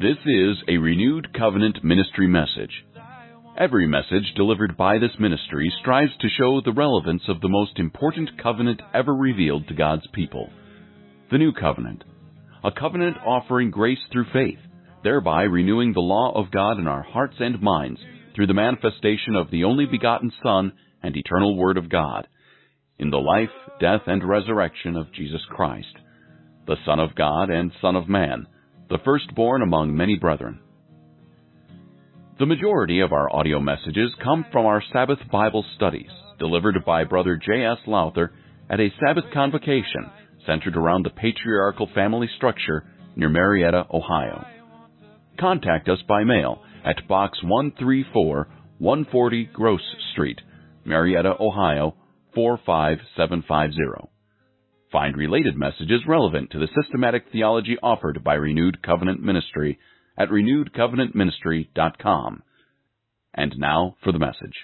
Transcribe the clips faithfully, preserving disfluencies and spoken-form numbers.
This is a Renewed Covenant Ministry message. Every message delivered by this ministry strives to show the relevance of the most important covenant ever revealed to God's people, the New Covenant, a covenant offering grace through faith, thereby renewing the law of God in our hearts and minds through the manifestation of the only begotten Son and eternal Word of God, in the life, death, and resurrection of Jesus Christ, the Son of God and Son of Man, the firstborn among many brethren. The majority of our audio messages come from our Sabbath Bible studies, delivered by Brother J S Lowther at a Sabbath convocation centered around the patriarchal family structure near Marietta, Ohio. Contact us by mail at Box one three four, one forty Gross Street, Marietta, Ohio, four five seven five zero. Find related messages relevant to the systematic theology offered by Renewed Covenant Ministry at renewed covenant ministry dot com. And now for the message.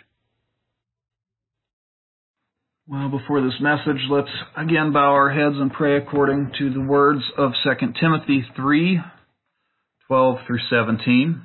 Well, before this message, let's again bow our heads and pray according to the words of Second Timothy three, twelve through seventeen.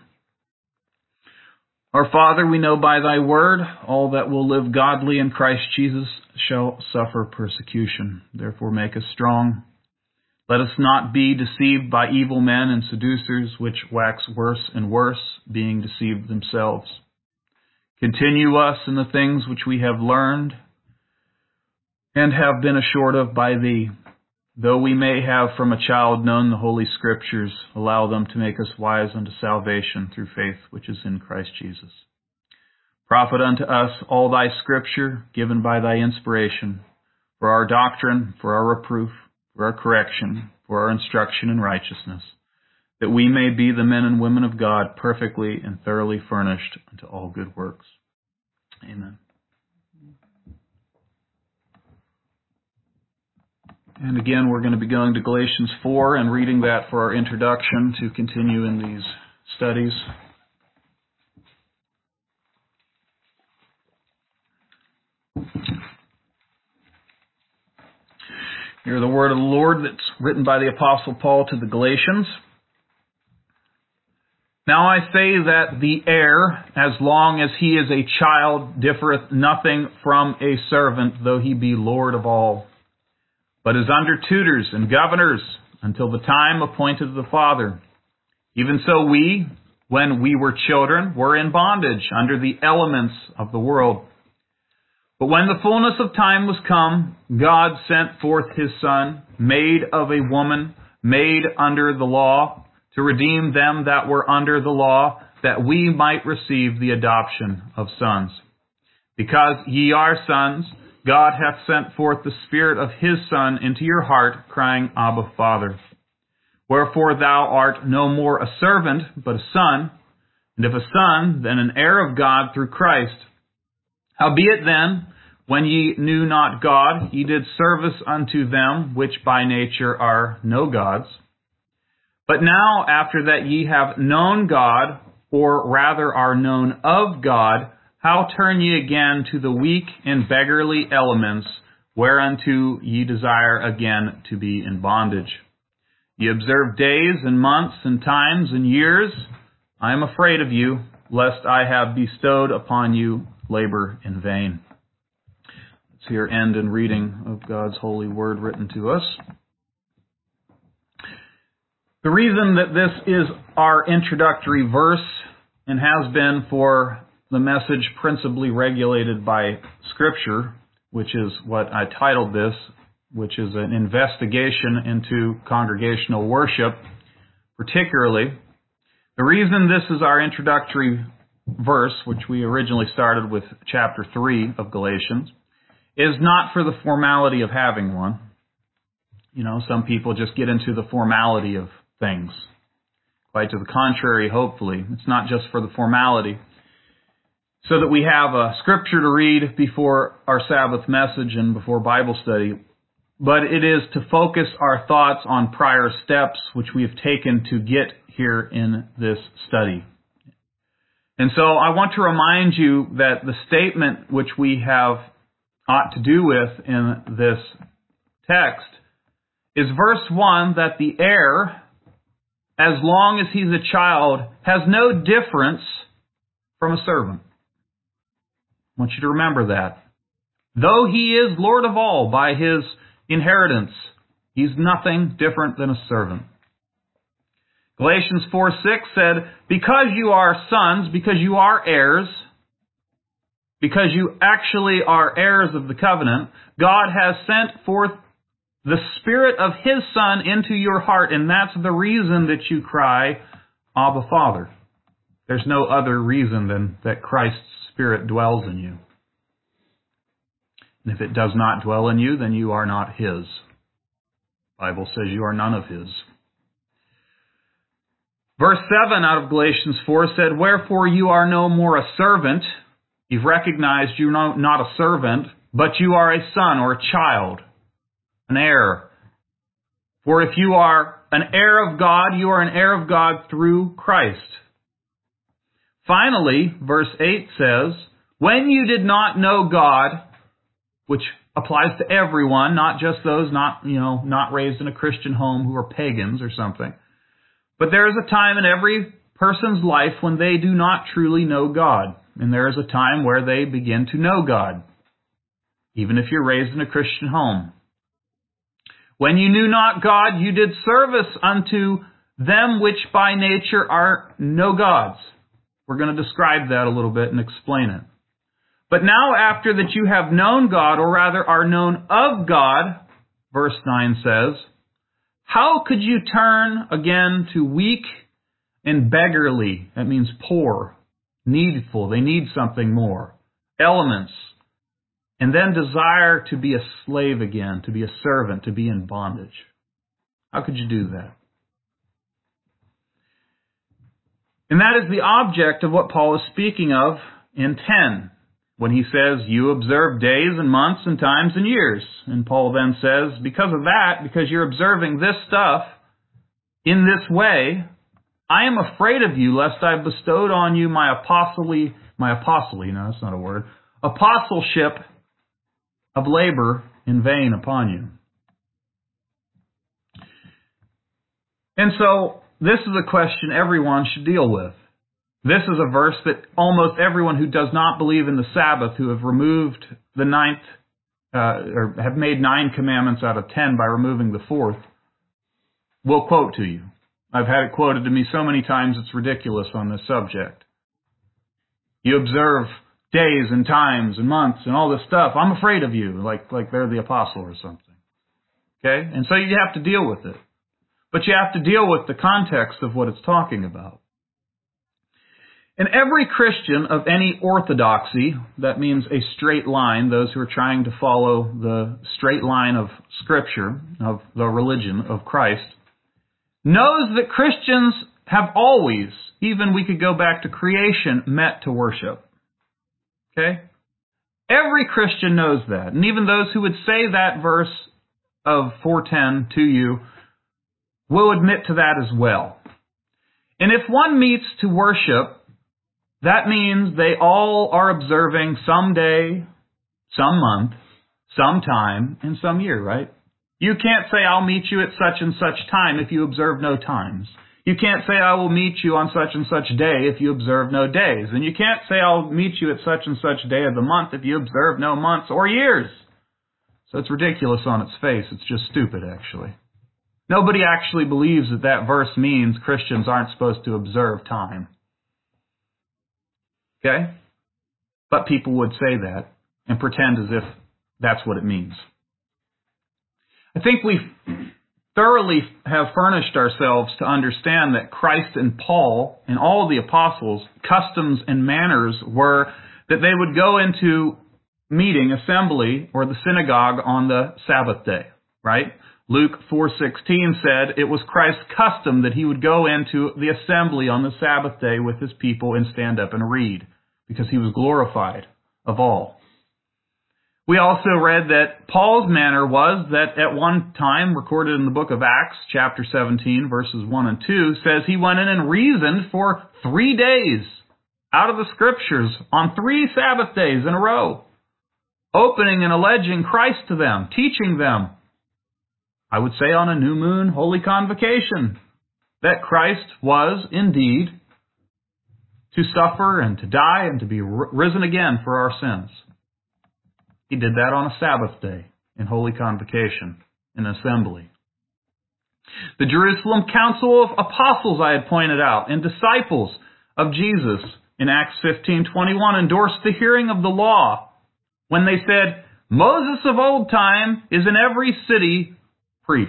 Our Father, we know by thy word, all that will live godly in Christ Jesus shall suffer persecution. Therefore make us strong. Let us not be deceived by evil men and seducers, which wax worse and worse, being deceived themselves. Continue us in the things which we have learned and have been assured of by thee. Though we may have from a child known the Holy Scriptures, allow them to make us wise unto salvation through faith which is in Christ Jesus. Profit unto us all thy Scripture, given by thy inspiration, for our doctrine, for our reproof, for our correction, for our instruction in righteousness, that we may be the men and women of God, perfectly and thoroughly furnished unto all good works. Amen. And again, we're going to be going to Galatians four and reading that for our introduction to continue in these studies. Hear the word of the Lord that's written by the Apostle Paul to the Galatians. Now I say that the heir, as long as he is a child, differeth nothing from a servant, though he be Lord of all, but is under tutors and governors until the time appointed of the Father. Even so we, when we were children, were in bondage under the elements of the world. But when the fullness of time was come, God sent forth his Son, made of a woman, made under the law, to redeem them that were under the law, that we might receive the adoption of sons. Because ye are sons, God hath sent forth the Spirit of his Son into your heart, crying, Abba, Father. Wherefore thou art no more a servant, but a son, and if a son, then an heir of God through Christ. Howbeit then, when ye knew not God, ye did service unto them which by nature are no gods. But now, after that ye have known God, or rather are known of God, how turn ye again to the weak and beggarly elements, whereunto ye desire again to be in bondage? Ye observe days and months and times and years. I am afraid of you, lest I have bestowed upon you labor in vain. Let's hear end in reading of God's holy word written to us. The reason that this is our introductory verse, and has been for the message principally regulated by Scripture, which is what I titled this, which is an investigation into congregational worship, particularly. The reason this is our introductory verse, which we originally started with chapter three of Galatians, is not for the formality of having one. You know, some people just get into the formality of things. Quite to the contrary, hopefully. It's not just for the formality. So that we have a scripture to read before our Sabbath message and before Bible study, but it is to focus our thoughts on prior steps which we have taken to get here in this study. And so I want to remind you that the statement which we have ought to do with in this text is verse one, that the heir as long as he's a child, has no difference from a servant. I want you to remember that. Though he is Lord of all by his inheritance, he's nothing different than a servant. Galatians four six said, because you are sons, because you are heirs, because you actually are heirs of the covenant, God has sent forth the Spirit of His Son into your heart, and that's the reason that you cry, Abba, Father. There's no other reason than that Christ's Spirit dwells in you. And if it does not dwell in you, then you are not His. The Bible says you are none of His. Verse seven out of Galatians four said, wherefore you are no more a servant. You've recognized you're not a servant, but you are a son or a child, an heir. For if you are an heir of God, you are an heir of God through Christ. Finally, verse eight says, when you did not know God, which applies to everyone, not just those not, you know, not raised in a Christian home who are pagans or something. But there is a time in every person's life when they do not truly know God. And there is a time where they begin to know God, even if you're raised in a Christian home. When you knew not God, you did service unto them which by nature are no gods. We're going to describe that a little bit and explain it. But now after that you have known God, or rather are known of God, verse nine says, how could you turn again to weak and beggarly? That means poor, needful. They need something more. Elements. And then desire to be a slave again, to be a servant, to be in bondage. How could you do that? And that is the object of what Paul is speaking of in ten, when he says, you observe days and months and times and years. And Paul then says, because of that, because you're observing this stuff in this way, I am afraid of you, lest I have bestowed on you my apostoli, my apostoli, no, that's not a word, apostleship of labor in vain upon you. And so, this is a question everyone should deal with. This is a verse that almost everyone who does not believe in the Sabbath, who have removed the ninth, uh, or have made nine commandments out of ten by removing the fourth, will quote to you. I've had it quoted to me so many times it's ridiculous on this subject. You observe days and times and months and all this stuff. I'm afraid of you, like, like they're the apostle or something. Okay? And so you have to deal with it. But you have to deal with the context of what it's talking about. And every Christian of any orthodoxy, that means a straight line, those who are trying to follow the straight line of Scripture, of the religion of Christ, knows that Christians have always, even we could go back to creation, met to worship. Okay? Every Christian knows that. And even those who would say that verse of four ten to you will admit to that as well. And if one meets to worship, that means they all are observing some day, some month, some time, and some year, right? You can't say, I'll meet you at such and such time if you observe no times. You can't say, I will meet you on such and such day if you observe no days. And you can't say, I'll meet you at such and such day of the month if you observe no months or years. So it's ridiculous on its face. It's just stupid, actually. Nobody actually believes that that verse means Christians aren't supposed to observe time. Okay? But people would say that and pretend as if that's what it means. I think we thoroughly have furnished ourselves to understand that Christ and Paul and all the apostles' customs and manners were that they would go into meeting, assembly, or the synagogue on the Sabbath day, right? Luke four sixteen said it was Christ's custom that he would go into the assembly on the Sabbath day with his people and stand up and read, because he was glorified of all. We also read that Paul's manner was that at one time, recorded in the book of Acts, chapter seventeen, verses one and two, says he went in and reasoned for three days out of the Scriptures on three Sabbath days in a row, opening and alleging Christ to them, teaching them. I would say on a new moon, holy convocation. that Christ was indeed to suffer and to die and to be risen again for our sins. He did that on a Sabbath day in Holy Convocation, in assembly. The Jerusalem Council of Apostles, I had pointed out, and disciples of Jesus in Acts fifteen twenty-one endorsed the hearing of the law when they said, Moses of old time is in every city preached,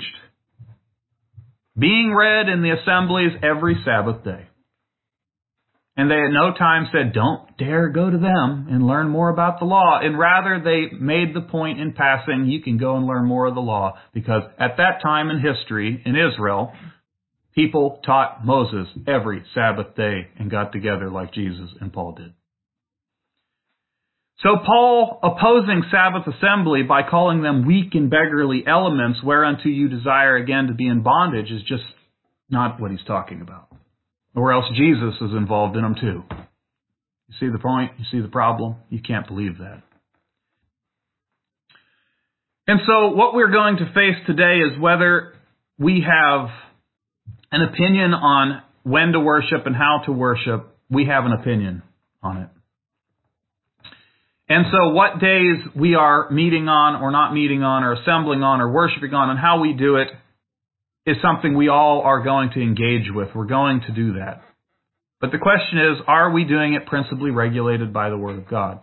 being read in the assemblies every Sabbath day. And they at no time said, don't dare go to them and learn more about the law. And rather, they made the point in passing, you can go and learn more of the law. Because at that time in history, in Israel, people taught Moses every Sabbath day and got together like Jesus and Paul did. So Paul, opposing Sabbath assembly by calling them weak and beggarly elements whereunto you desire again to be in bondage, is just not what he's talking about. Or else Jesus is involved in them too. You see the point? You see the problem? You can't believe that. And so what we're going to face today is whether we have an opinion on when to worship and how to worship. We have an opinion on it. And so what days we are meeting on or not meeting on or assembling on or worshiping on and how we do it is something we all are going to engage with. We're going to do that. But the question is, are we doing it principally regulated by the Word of God?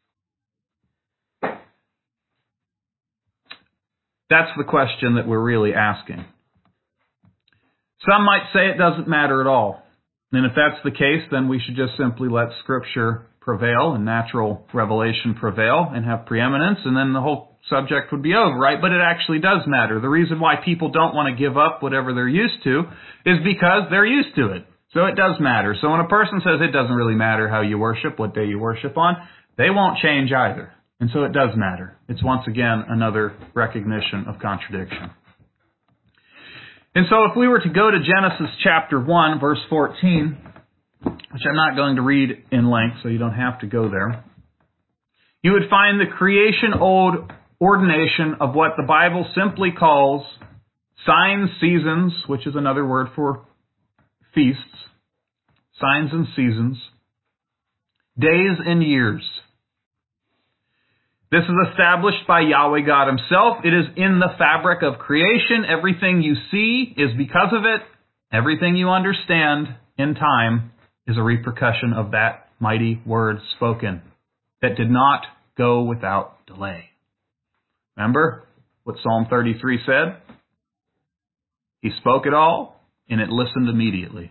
That's the question that we're really asking. Some might say it doesn't matter at all. And if that's the case, then we should just simply let Scripture prevail and natural revelation prevail and have preeminence, and then the whole subject would be over, right? But it actually does matter. The reason why people don't want to give up whatever they're used to is because they're used to it. So it does matter. So when a person says it doesn't really matter how you worship, what day you worship on, they won't change either. And so it does matter. It's once again another recognition of contradiction. And so if we were to go to Genesis chapter one, verse fourteen, which I'm not going to read in length, so you don't have to go there, you would find the creation old ordination of what the Bible simply calls signs, seasons, which is another word for feasts, signs and seasons, days and years. This is established by Yahweh God Himself. It is in the fabric of creation. Everything you see is because of it. Everything you understand in time is a repercussion of that mighty word spoken that did not go without delay. Remember what Psalm thirty-three said? He spoke it all, and it listened immediately.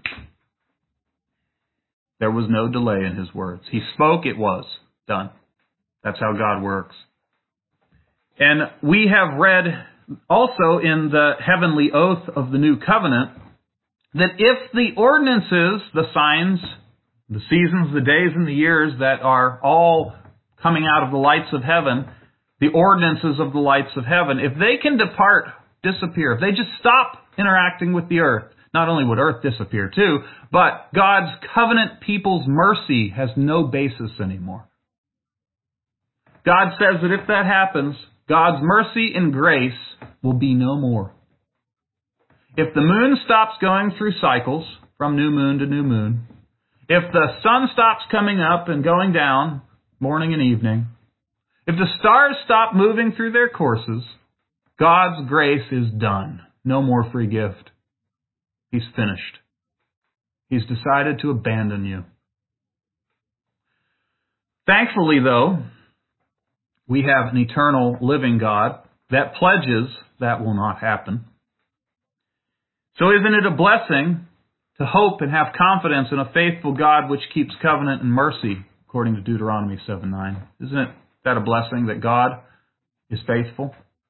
There was no delay in His words. He spoke, it was done. That's how God works. And we have read also in the heavenly oath of the new covenant that if the ordinances, the signs, the seasons, the days, and the years that are all coming out of the lights of heaven, the ordinances of the lights of heaven, if they can depart, disappear, if they just stop interacting with the earth, not only would earth disappear too, but God's covenant people's mercy has no basis anymore. God says that if that happens, God's mercy and grace will be no more. If the moon stops going through cycles from new moon to new moon, if the sun stops coming up and going down morning and evening, if the stars stop moving through their courses, God's grace is done. No more free gift. He's finished. He's decided to abandon you. Thankfully, though, we have an eternal living God that pledges that will not happen. So isn't it a blessing to hope and have confidence in a faithful God which keeps covenant and mercy, according to Deuteronomy seven nine? Isn't it that a blessing that God is faithful?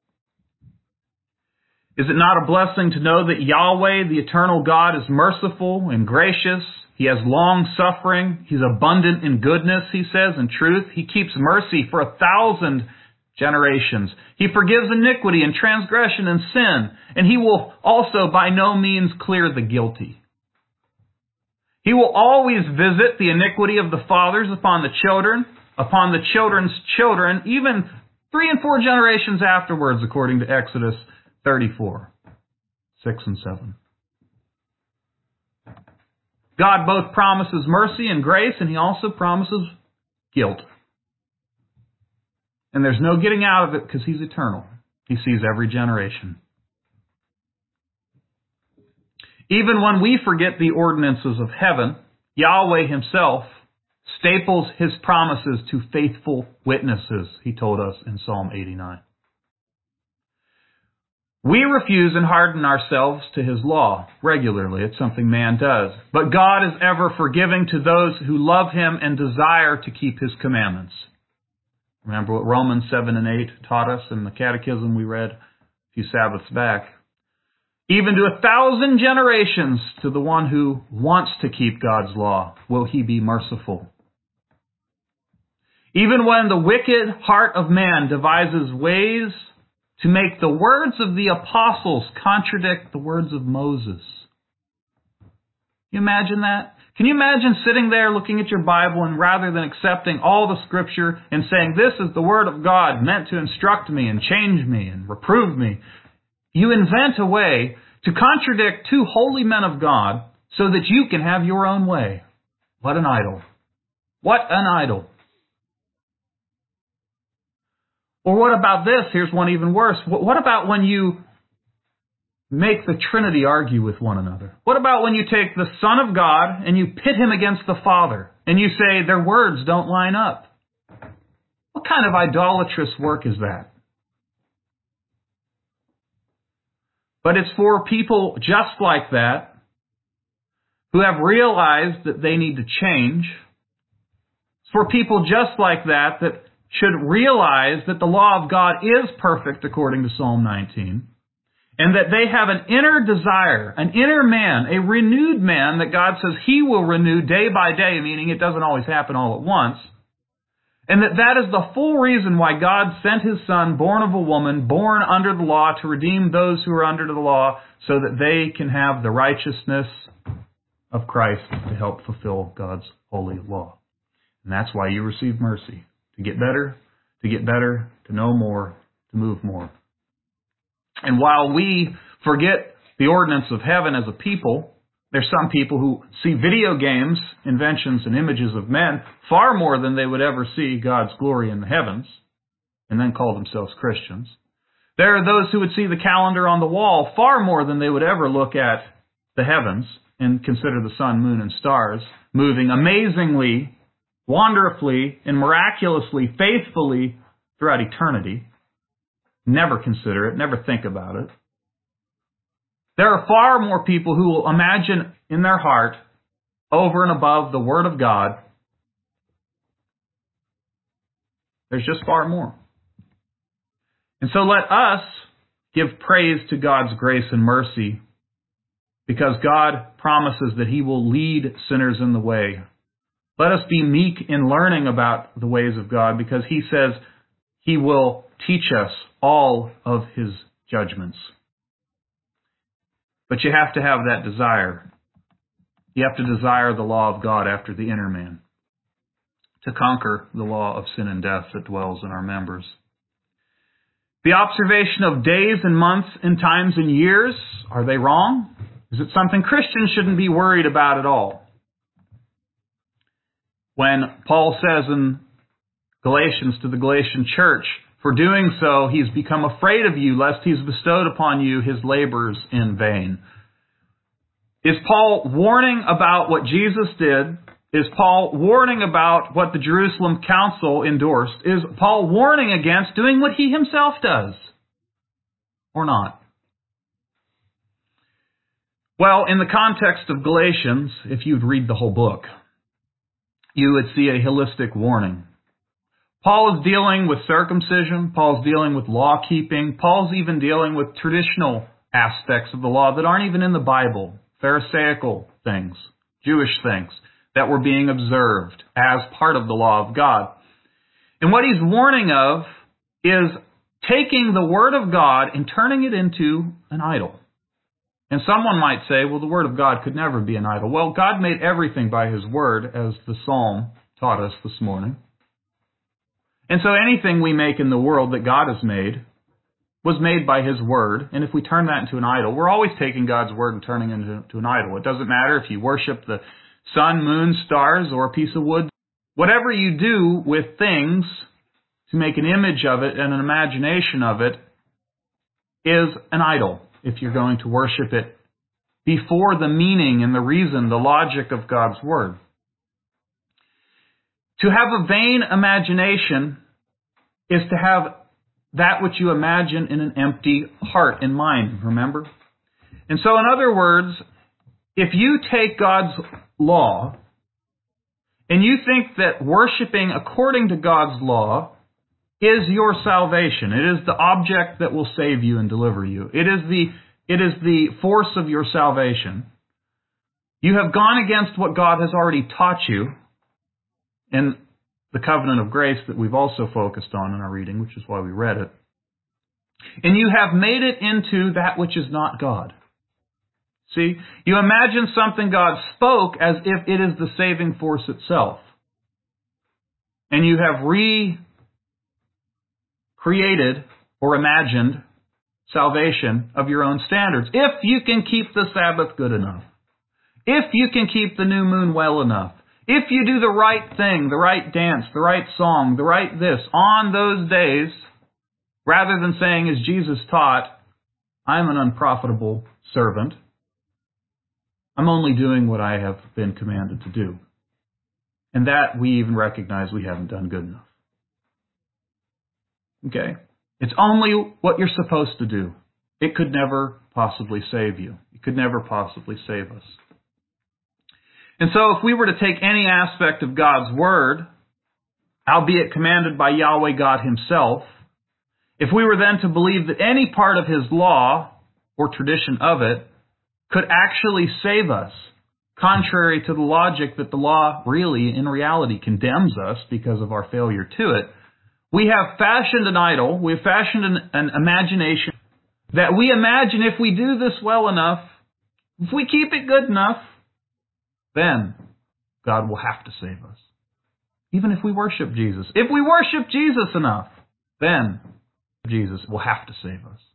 Is it not a blessing to know that Yahweh, the eternal God, is merciful and gracious? He has long suffering. He's abundant in goodness, he says, and truth. He keeps mercy for a thousand generations. He forgives iniquity and transgression and sin, and He will also by no means clear the guilty. He will always visit the iniquity of the fathers upon the children, upon the children's children, even three and four generations afterwards, according to Exodus thirty-four, six and seven. God both promises mercy and grace, and He also promises guilt. And there's no getting out of it because He's eternal. He sees every generation. Even when we forget the ordinances of heaven, Yahweh Himself staples His promises to faithful witnesses, He told us in Psalm eighty-nine. We refuse and harden ourselves to His law regularly. It's something man does. But God is ever forgiving to those who love Him and desire to keep His commandments. Remember what Romans seven and eight taught us in the catechism we read a few Sabbaths back. Even to a thousand generations to the one who wants to keep God's law will He be merciful. Even when the wicked heart of man devises ways to make the words of the apostles contradict the words of Moses. Can you imagine that? Can you imagine sitting there looking at your Bible and rather than accepting all the Scripture and saying, this is the Word of God meant to instruct me and change me and reprove me, you invent a way to contradict two holy men of God so that you can have your own way. What an idol. What an idol. Or what about this? Here's one even worse. What about when you make the Trinity argue with one another? What about when you take the Son of God and you pit Him against the Father and you say their words don't line up? What kind of idolatrous work is that? But it's for people just like that who have realized that they need to change. It's for people just like that that should realize that the law of God is perfect according to Psalm nineteen, and that they have an inner desire, an inner man, a renewed man that God says He will renew day by day, meaning it doesn't always happen all at once, and that that is the full reason why God sent His Son, born of a woman, born under the law, to redeem those who are under the law so that they can have the righteousness of Christ to help fulfill God's holy law. And that's why you receive mercy. To get better, to get better, to know more, to move more. And while we forget the ordinance of heaven as a people, there's some people who see video games, inventions, and images of men far more than they would ever see God's glory in the heavens, and then call themselves Christians. There are those who would see the calendar on the wall far more than they would ever look at the heavens and consider the sun, moon, and stars moving amazingly, wonderfully, and miraculously, faithfully throughout eternity. Never consider it, never think about it. There are far more people who will imagine in their heart, over and above the Word of God, there's just far more. And so let us give praise to God's grace and mercy, because God promises that He will lead sinners in the way. Let us be meek in learning about the ways of God, because He says He will teach us all of His judgments. But you have to have that desire. You have to desire the law of God after the inner man, to conquer the law of sin and death that dwells in our members. The observation of days and months and times and years, are they wrong? Is it something Christians shouldn't be worried about at all? When Paul says in Galatians to the Galatian church, for doing so he's become afraid of you, lest he's bestowed upon you his labors in vain. Is Paul warning about what Jesus did? Is Paul warning about what the Jerusalem Council endorsed? Is Paul warning against doing what he himself does? Or not? Well, in the context of Galatians, if you'd read the whole book, you would see a holistic warning. Paul is dealing with circumcision. Paul's dealing with law keeping. Paul's even dealing with traditional aspects of the law that aren't even in the Bible. Pharisaical things, Jewish things that were being observed as part of the law of God. And what he's warning of is taking the Word of God and turning it into an idol. And someone might say, well, the Word of God could never be an idol. Well, God made everything by His Word, as the Psalm taught us this morning. And so anything we make in the world that God has made was made by His Word. And if we turn that into an idol, we're always taking God's Word and turning it into an idol. It doesn't matter if you worship the sun, moon, stars, or a piece of wood. Whatever you do with things to make an image of it and an imagination of it is an idol if you're going to worship it before the meaning and the reason, the logic of God's Word. To have a vain imagination is to have that which you imagine in an empty heart and mind, remember? And so, in other words, if you take God's law and you think that worshiping according to God's law is your salvation, it is the object that will save you and deliver you, it is the, it is the force of your salvation, you have gone against what God has already taught you in the covenant of grace that we've also focused on in our reading, which is why we read it. And you have made it into that which is not God. See, you imagine something God spoke as if it is the saving force itself. And you have recreated or imagined salvation of your own standards. If you can keep the Sabbath good enough, if you can keep the new moon well enough, if you do the right thing, the right dance, the right song, the right this, on those days, rather than saying, as Jesus taught, I'm an unprofitable servant, I'm only doing what I have been commanded to do. And that we even recognize we haven't done good enough. Okay? It's only what you're supposed to do. It could never possibly save you. It could never possibly save us. And so if we were to take any aspect of God's Word, albeit commanded by Yahweh God Himself, if we were then to believe that any part of His law, or tradition of it, could actually save us, contrary to the logic that the law really, in reality, condemns us because of our failure to it, we have fashioned an idol, we have fashioned an, an imagination that we imagine if we do this well enough, if we keep it good enough, then God will have to save us. Even if we worship Jesus. If we worship Jesus enough, then Jesus will have to save us.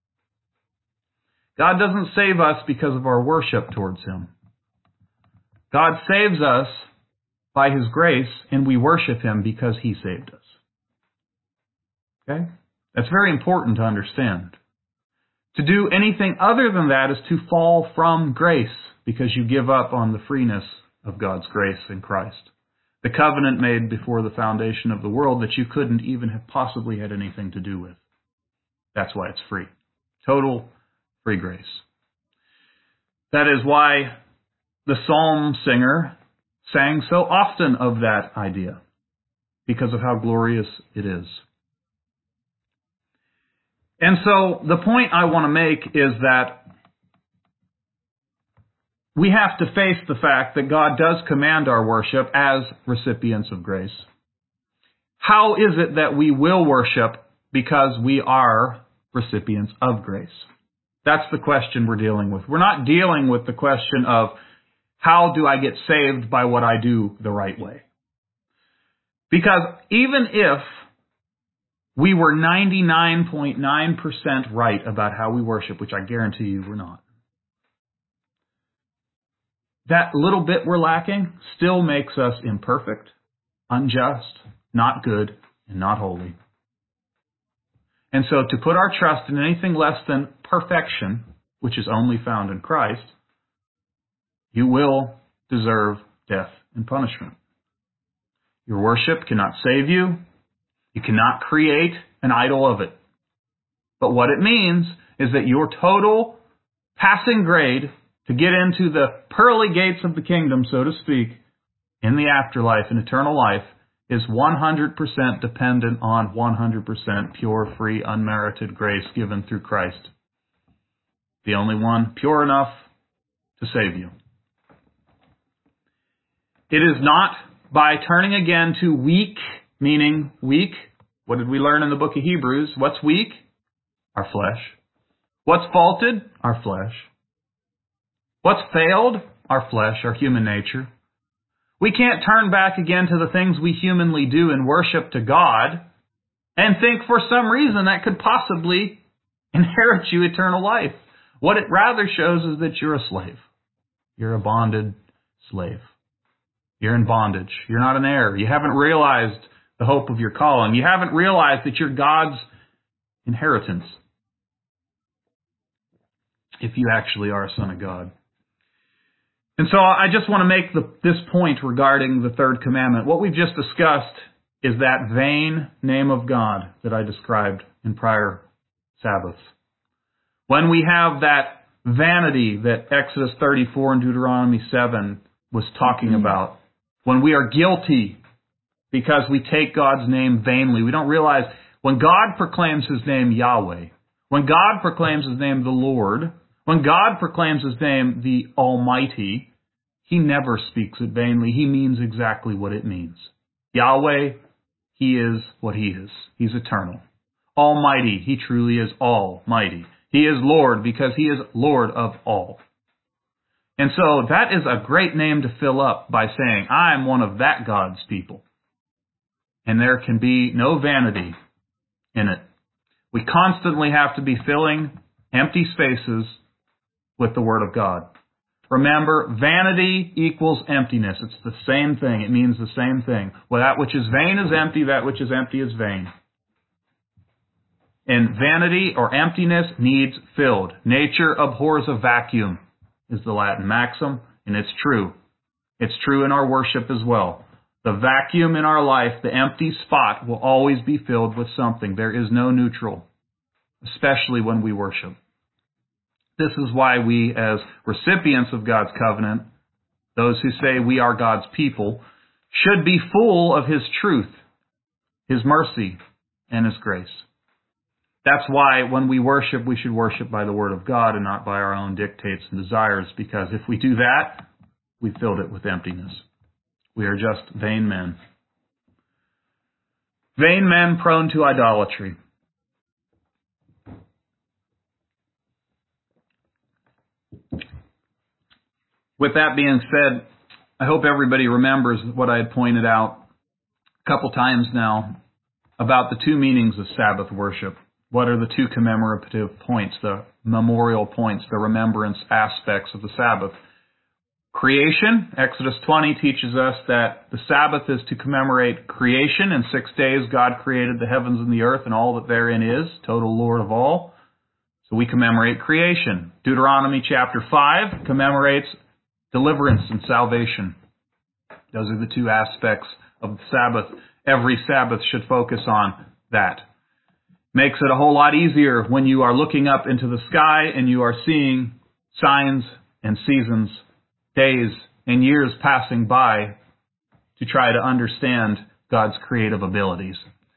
God doesn't save us because of our worship towards Him. God saves us by His grace, and we worship Him because He saved us. Okay? That's very important to understand. To do anything other than that is to fall from grace, because you give up on the freeness of God's grace in Christ. The covenant made before the foundation of the world that you couldn't even have possibly had anything to do with. That's why it's free. Total free grace. That is why the psalm singer sang so often of that idea, because of how glorious it is. And so the point I want to make is that we have to face the fact that God does command our worship as recipients of grace. How is it that we will worship because we are recipients of grace? That's the question we're dealing with. We're not dealing with the question of how do I get saved by what I do the right way? Because even if we were ninety-nine point nine percent right about how we worship, which I guarantee you we're not, that little bit we're lacking still makes us imperfect, unjust, not good, and not holy. And so to put our trust in anything less than perfection, which is only found in Christ, you will deserve death and punishment. Your worship cannot save you. You cannot create an idol of it. But what it means is that your total passing grade to get into the pearly gates of the kingdom, so to speak, in the afterlife, in eternal life, is one hundred percent dependent on one hundred percent pure, free, unmerited grace given through Christ. The only one pure enough to save you. It is not by turning again to weak, meaning weak. What did we learn in the book of Hebrews? What's weak? Our flesh. What's faulted? Our flesh. What's failed? Our flesh, our human nature. We can't turn back again to the things we humanly do in worship to God and think for some reason that could possibly inherit you eternal life. What it rather shows is that you're a slave. You're a bonded slave You're in bondage. You're not an heir. You haven't realized the hope of your calling. You haven't realized that you're God's inheritance, if you actually are a son of God. And so I just want to make the, this point regarding the third commandment. What we've just discussed is that vain name of God that I described in prior Sabbaths. When we have that vanity that Exodus thirty-four and Deuteronomy seven was talking about, when we are guilty because we take God's name vainly, we don't realize when God proclaims His name Yahweh, when God proclaims His name the Lord, when God proclaims His name the Almighty, He never speaks it vainly. He means exactly what it means. Yahweh, He is what He is. He's eternal. Almighty, He truly is almighty. He is Lord because He is Lord of all. And so that is a great name to fill up by saying, I am one of that God's people. And there can be no vanity in it. We constantly have to be filling empty spaces with the Word of God. Remember, vanity equals emptiness. It's the same thing. It means the same thing. Well, that which is vain is empty. That which is empty is vain. And vanity or emptiness needs filled. Nature abhors a vacuum is the Latin maxim, and it's true. It's true in our worship as well. The vacuum in our life, the empty spot, will always be filled with something. There is no neutral, especially when we worship. This is why we, as recipients of God's covenant, those who say we are God's people, should be full of His truth, His mercy, and His grace. That's why when we worship, we should worship by the Word of God and not by our own dictates and desires, because if we do that, we filled it with emptiness. We are just vain men. Vain men prone to idolatry. With that being said, I hope everybody remembers what I had pointed out a couple times now about the two meanings of Sabbath worship. What are the two commemorative points, the memorial points, the remembrance aspects of the Sabbath? Creation, Exodus twenty teaches us that the Sabbath is to commemorate creation. In six days God created the heavens and the earth and all that therein is, total Lord of all. So we commemorate creation. Deuteronomy chapter five commemorates deliverance and salvation. Those are the two aspects of the Sabbath. Every Sabbath should focus on that. Makes it a whole lot easier when you are looking up into the sky and you are seeing signs and seasons, days and years passing by to try to understand God's creative abilities.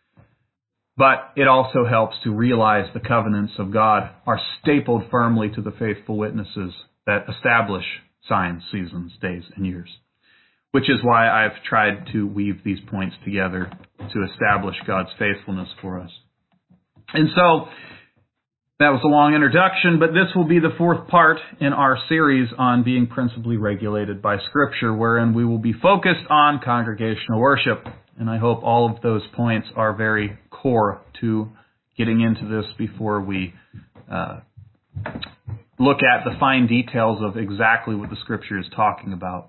But it also helps to realize the covenants of God are stapled firmly to the faithful witnesses that establish signs, seasons, days, and years. Which is why I've tried to weave these points together to establish God's faithfulness for us. And so, that was a long introduction, but this will be the fourth part in our series on being principally regulated by Scripture, wherein we will be focused on congregational worship. And I hope all of those points are very core to getting into this before we uh, look at the fine details of exactly what the Scripture is talking about.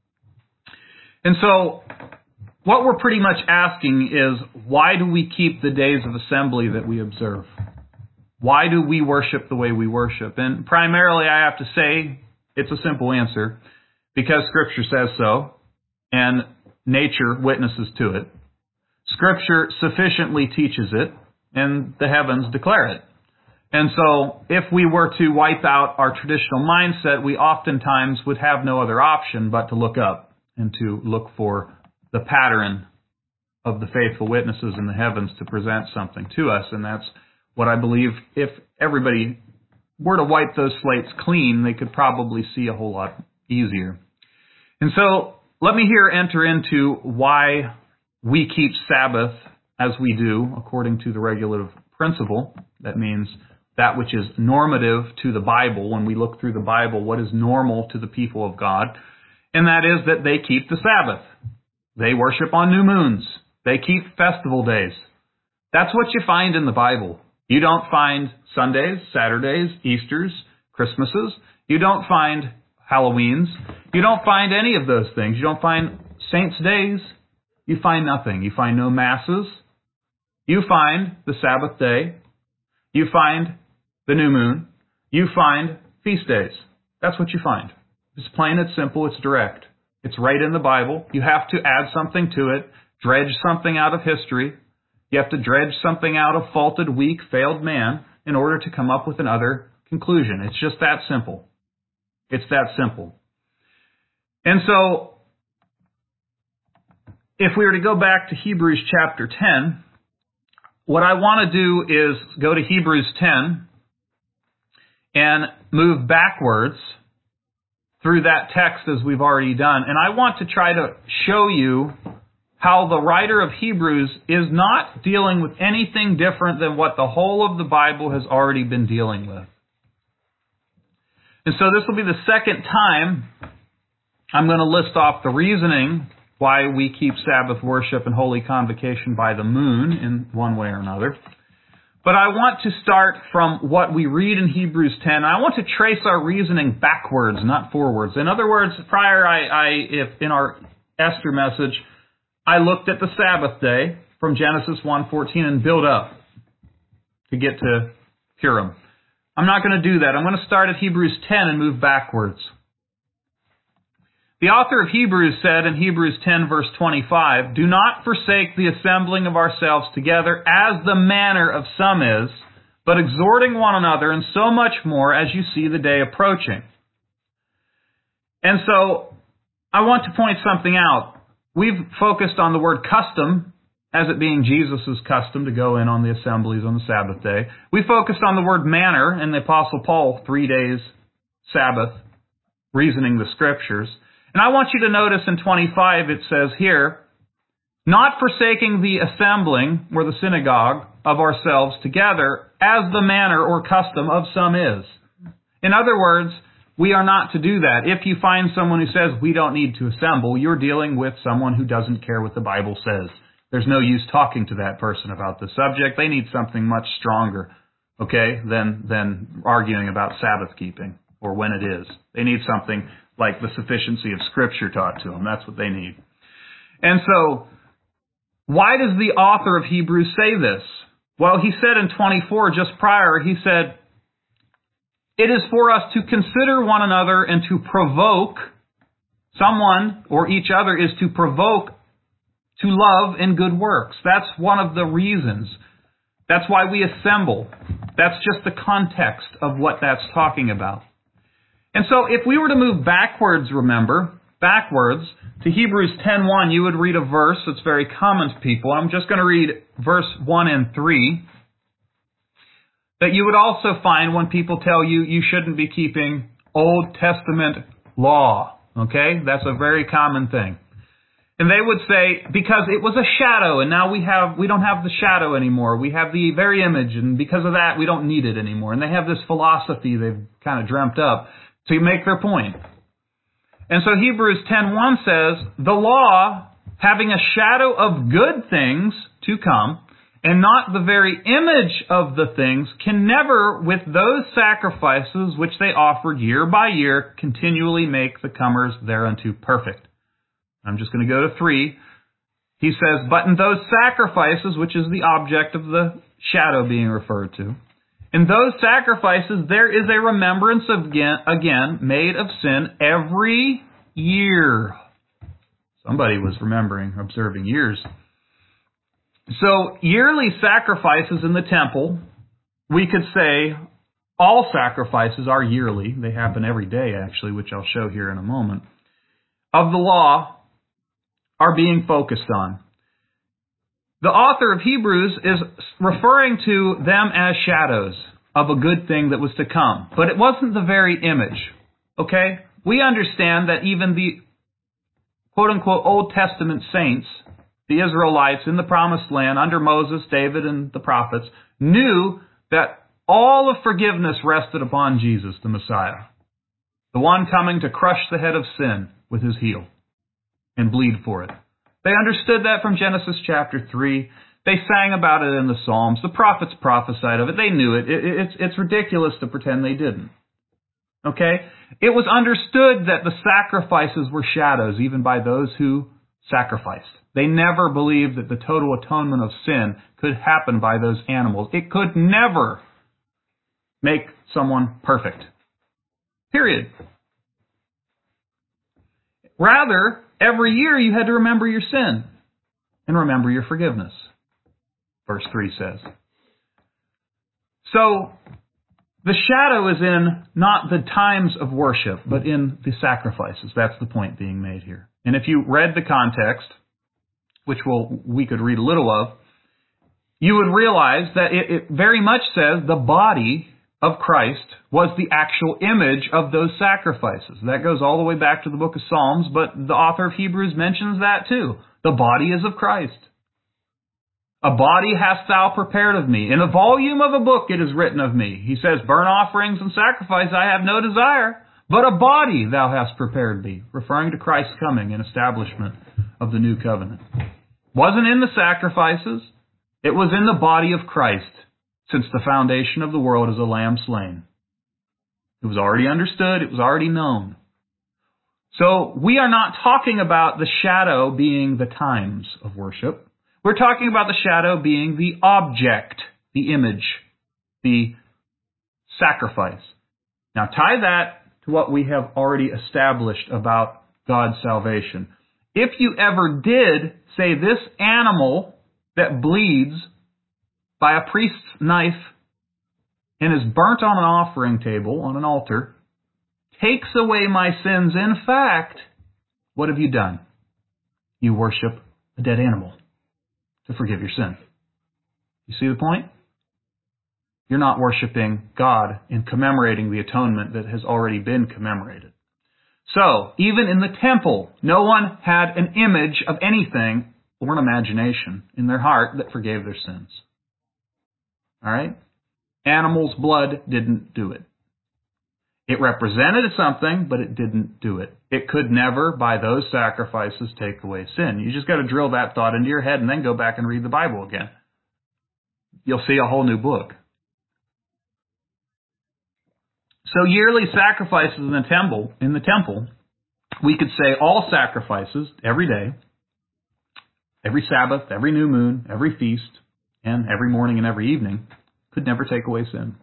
And so, what we're pretty much asking is, why do we keep the days of assembly that we observe? Why do we worship the way we worship? And primarily, I have to say, it's a simple answer. Because Scripture says so, and nature witnesses to it. Scripture sufficiently teaches it, and the heavens declare it. And so, if we were to wipe out our traditional mindset, we oftentimes would have no other option but to look up and to look for the pattern of the faithful witnesses in the heavens to present something to us. And that's what I believe, if everybody were to wipe those slates clean, they could probably see a whole lot easier. And so, let me here enter into why we keep Sabbath as we do, according to the regulative principle. That means that which is normative to the Bible. When we look through the Bible, what is normal to the people of God? And that is that they keep the Sabbath. They worship on new moons. They keep festival days. That's what you find in the Bible. You don't find Sundays, Saturdays, Easters, Christmases. You don't find Halloweens. You don't find any of those things. You don't find saints' days, you find nothing. You find no masses. You find the Sabbath day. You find the new moon. You find feast days. That's what you find. It's plain, it's simple, it's direct. It's right in the Bible. You have to add something to it, dredge something out of history. You have to dredge something out of faulted, weak, failed man in order to come up with another conclusion. It's just that simple. It's that simple. And so, if we were to go back to Hebrews chapter ten, what I want to do is go to Hebrews ten and move backwards through that text as we've already done. And I want to try to show you how the writer of Hebrews is not dealing with anything different than what the whole of the Bible has already been dealing with. And so this will be the second time I'm going to list off the reasoning why we keep Sabbath worship and holy convocation by the moon in one way or another. But I want to start from what we read in Hebrews ten. I want to trace our reasoning backwards, not forwards. In other words, prior, I, I if in our Esther message, I looked at the Sabbath day from Genesis one fourteen and built up to get to Purim. I'm not going to do that. I'm going to start at Hebrews ten and move backwards. The author of Hebrews said in Hebrews ten, verse twenty-five, "Do not forsake the assembling of ourselves together, as the manner of some is, but exhorting one another, and so much more as you see the day approaching." And so, I want to point something out. We've focused on the word custom, as it being Jesus' custom to go in on the assemblies on the Sabbath day. We focused on the word manner, and the Apostle Paul, three days Sabbath, reasoning the Scriptures. And I want you to notice in twenty-five it says here, "Not forsaking the assembling," or the synagogue, "of ourselves together, as the manner or custom of some is." In other words, we are not to do that. If you find someone who says we don't need to assemble, you're dealing with someone who doesn't care what the Bible says. There's no use talking to that person about the subject. They need something much stronger, okay, than, than arguing about Sabbath keeping or when it is. They need something like the sufficiency of Scripture taught to them. That's what they need. And so, why does the author of Hebrews say this? Well, he said in twenty-four, just prior, he said, "It is for us to consider one another and to provoke someone or each other is to provoke to love and good works." That's one of the reasons. That's why we assemble. That's just the context of what that's talking about. And so if we were to move backwards, remember, backwards to Hebrews ten one, you would read a verse that's very common to people. I'm just going to read verse one and three. That you would also find when people tell you you shouldn't be keeping Old Testament law. Okay? That's a very common thing. And they would say, because it was a shadow, and now we have we don't have the shadow anymore. We have the very image, and because of that, we don't need it anymore. And they have this philosophy they've kind of dreamt up to make their point. And so Hebrews ten one says, "The law, having a shadow of good things to come, and not the very image of the things, can never, with those sacrifices which they offered year by year, continually make the comers thereunto perfect." I'm just going to go to three. He says, "But in those sacrifices," which is the object of the shadow being referred to, "in those sacrifices there is a remembrance of again, again made of sin every year." Somebody was remembering, observing years. So, yearly sacrifices in the temple, we could say all sacrifices are yearly. They happen every day, actually, which I'll show here in a moment. Of the law are being focused on. The author of Hebrews is referring to them as shadows of a good thing that was to come. But it wasn't the very image. Okay? We understand that even the quote-unquote Old Testament saints, the Israelites in the Promised Land under Moses, David, and the prophets, knew that all of forgiveness rested upon Jesus, the Messiah. The one coming to crush the head of sin with his heel and bleed for it. They understood that from Genesis chapter three. They sang about it in the Psalms. The prophets prophesied of it. They knew it. it it's, it's ridiculous to pretend they didn't. Okay? It was understood that the sacrifices were shadows, even by those who sacrificed. They never believed that the total atonement of sin could happen by those animals. It could never make someone perfect. Period. Rather, every year you had to remember your sin and remember your forgiveness, verse three says. So, the shadow is in not the times of worship, but in the sacrifices. That's the point being made here. And if you read the context, which we'll, we could read a little of, you would realize that it, it very much says the body of Christ was the actual image of those sacrifices. That goes all the way back to the book of Psalms, but the author of Hebrews mentions that too. The body is of Christ. A body hast thou prepared of me. In a volume of a book it is written of me. He says, burnt offerings and sacrifice I have no desire, but a body thou hast prepared me, referring to Christ's coming and establishment of the new covenant. Wasn't in the sacrifices. It was in the body of Christ, since the foundation of the world is a lamb slain. It was already understood. It was already known. So we are not talking about the shadow being the times of worship. We're talking about the shadow being the object, the image, the sacrifice. Now tie that to what we have already established about God's salvation. If you ever did say this animal that bleeds by a priest's knife and is burnt on an offering table, on an altar, takes away my sins, in fact, what have you done? You worship a dead animal to forgive your sin. You see the point? You're not worshiping God in commemorating the atonement that has already been commemorated. So, even in the temple, no one had an image of anything or an imagination in their heart that forgave their sins. All right? Animals' blood didn't do it. It represented something, but it didn't do it. It could never, by those sacrifices, take away sin. You just got to drill that thought into your head and then go back and read the Bible again. You'll see a whole new book. So yearly sacrifices in the temple, in the temple, we could say all sacrifices every day, every Sabbath, every new moon, every feast, and every morning and every evening, could never take away sin.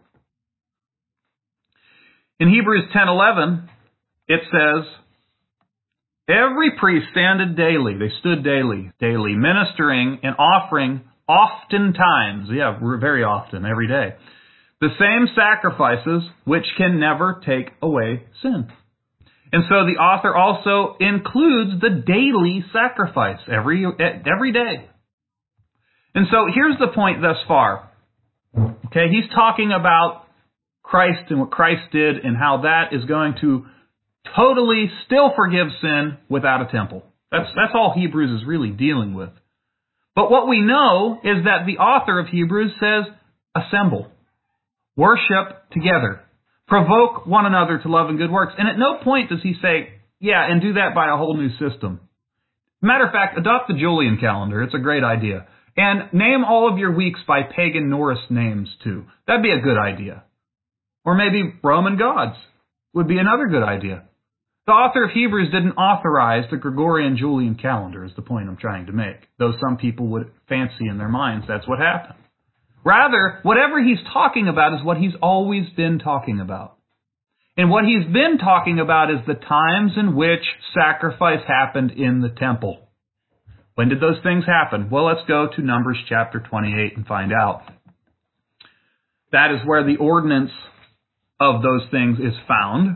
In Hebrews ten eleven, it says, every priest standeth daily, they stood daily, daily, ministering and offering oftentimes, yeah, very often, every day, the same sacrifices which can never take away sin. And so the author also includes the daily sacrifice every, every day. And so here's the point thus far. Okay, he's talking about Christ and what Christ did and how that is going to totally still forgive sin without a temple. That's, that's all Hebrews is really dealing with. But what we know is that the author of Hebrews says, assemble, worship together, provoke one another to love and good works. And at no point does he say, yeah, and do that by a whole new system. Matter of fact, adopt the Julian calendar. It's a great idea. And name all of your weeks by pagan Norse names too. That'd be a good idea. Or maybe Roman gods would be another good idea. The author of Hebrews didn't authorize the Gregorian Julian calendar, is the point I'm trying to make. Though some people would fancy in their minds that's what happened. Rather, whatever he's talking about is what he's always been talking about. And what he's been talking about is the times in which sacrifice happened in the temple. When did those things happen? Well, let's go to Numbers chapter twenty-eight and find out. That is where the ordinance of those things is found.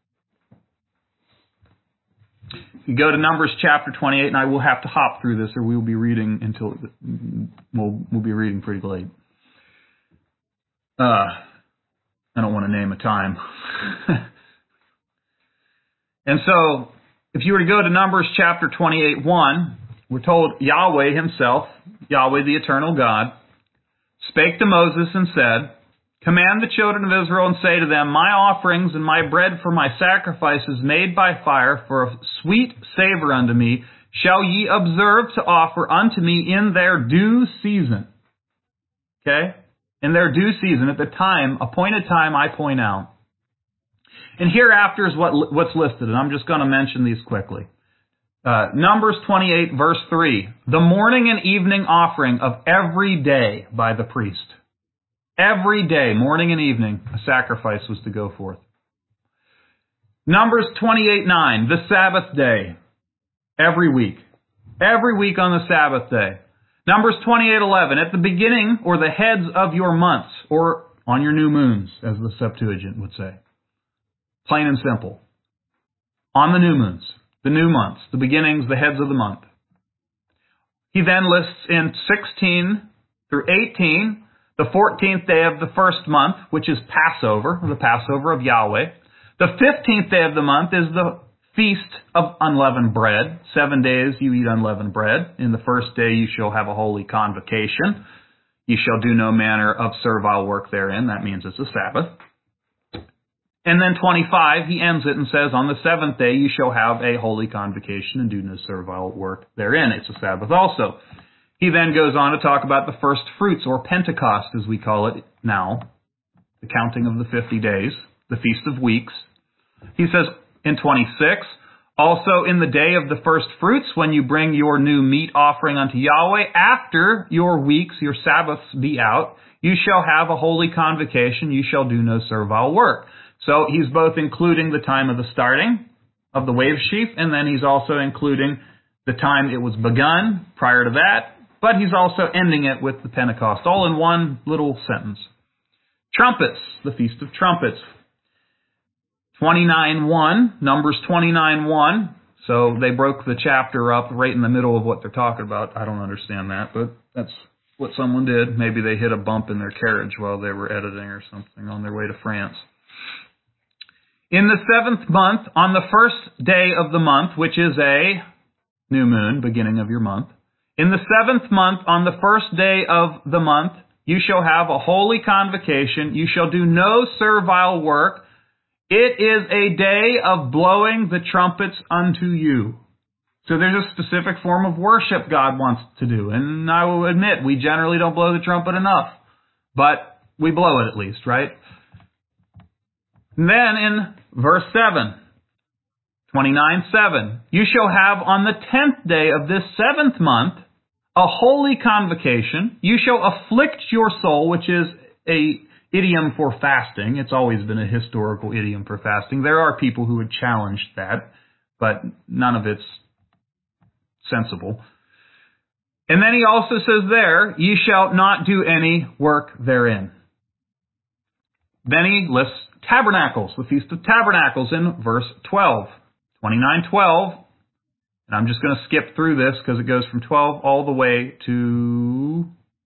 You go to Numbers chapter twenty-eight, and I will have to hop through this, or we will be reading until we'll, we'll be reading pretty late. Uh, I don't want to name a time. And so, if you were to go to Numbers chapter twenty-eight, one, we're told Yahweh himself, Yahweh the eternal God, spake to Moses and said, command the children of Israel and say to them, my offerings and my bread for my sacrifices made by fire for a sweet savor unto me, shall ye observe to offer unto me in their due season. Okay? In their due season, at the time, appointed time I point out. And hereafter is what, what's listed, and I'm just going to mention these quickly. Uh, Numbers twenty-eight, verse three. The morning and evening offering of every day by the priest. Every day, morning and evening, a sacrifice was to go forth. Numbers twenty-eight, nine. The Sabbath day. Every week. Every week on the Sabbath day. Numbers twenty-eight, eleven. At the beginning, or the heads of your months, or on your new moons, as the Septuagint would say. Plain and simple. On the new moons, the new months, the beginnings, the heads of the month. He then lists in sixteen through eighteen, the fourteenth day of the first month, which is Passover, the Passover of Yahweh. The fifteenth day of the month is the Feast of Unleavened Bread. Seven days you eat unleavened bread. In the first day you shall have a holy convocation. You shall do no manner of servile work therein. That means it's a Sabbath. And then twenty-five, he ends it and says, on the seventh day you shall have a holy convocation and do no servile work therein. It's a Sabbath also. He then goes on to talk about the first fruits, or Pentecost as we call it now, the counting of the fifty days, the Feast of Weeks. He says in twenty-six, also in the day of the first fruits, when you bring your new meat offering unto Yahweh, after your weeks, your Sabbaths be out, you shall have a holy convocation, you shall do no servile work. So he's both including the time of the starting of the wave sheaf, and then he's also including the time it was begun prior to that, but he's also ending it with the Pentecost, all in one little sentence. Trumpets, the Feast of Trumpets. twenty-nine one, Numbers twenty-nine one. So they broke the chapter up right in the middle of what they're talking about. I don't understand that, but that's what someone did. Maybe they hit a bump in their carriage while they were editing or something on their way to France. In the seventh month, on the first day of the month, which is a new moon, beginning of your month, in the seventh month, on the first day of the month, you shall have a holy convocation. You shall do no servile work. It is a day of blowing the trumpets unto you. So there's a specific form of worship God wants to do. And I will admit, we generally don't blow the trumpet enough. But we blow it at least, right? And then in verse seven, twenty-nine seven, you shall have on the tenth day of this seventh month a holy convocation. You shall afflict your soul, which is a idiom for fasting. It's always been a historical idiom for fasting. There are people who would challenge that, but none of it's sensible. And then he also says there, ye shall not do any work therein. Then he lists tabernacles, the Feast of Tabernacles in verse twelve. twenty-nine twelve. And I'm just going to skip through this because it goes from twelve all the way to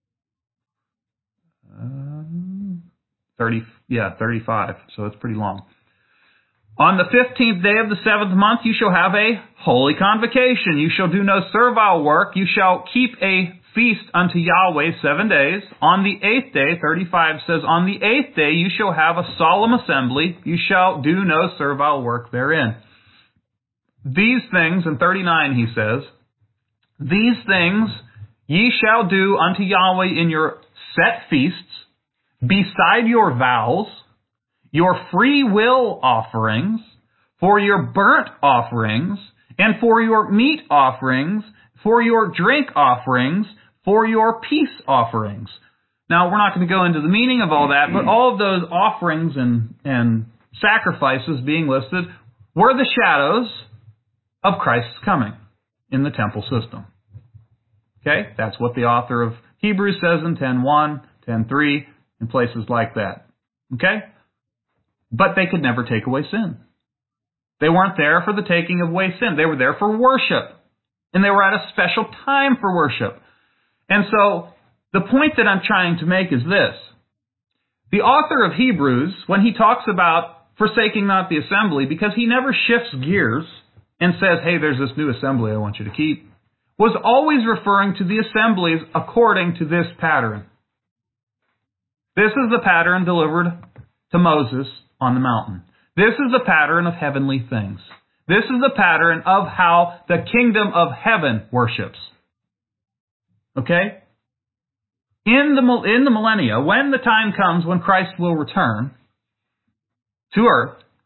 uh, thirty, yeah, thirty-five. So it's pretty long. On the fifteenth day of the seventh month, you shall have a holy convocation. You shall do no servile work. You shall keep a feast unto Yahweh seven days. On the eighth day, thirty-five says, on the eighth day you shall have a solemn assembly. You shall do no servile work therein. These things, in thirty-nine he says, these things ye shall do unto Yahweh in your set feasts, beside your vows, your free will offerings, for your burnt offerings, and for your meat offerings, for your drink offerings, for your peace offerings. Now, we're not going to go into the meaning of all that, but all of those offerings and, and sacrifices being listed were the shadows of Christ's coming in the temple system. Okay? That's what the author of Hebrews says in ten one, ten three, and places like that. Okay? But they could never take away sin. They weren't there for the taking away sin. They were there for worship. And they were at a special time for worship. And so, the point that I'm trying to make is this. The author of Hebrews, when he talks about forsaking not the assembly, because he never shifts gears and says, hey, there's this new assembly I want you to keep, was always referring to the assemblies according to this pattern. This is the pattern delivered to Moses on the mountain. This is the pattern of heavenly things. This is the pattern of how the kingdom of heaven worships. Okay? In the, in the millennia, when the time comes when Christ will return to earth,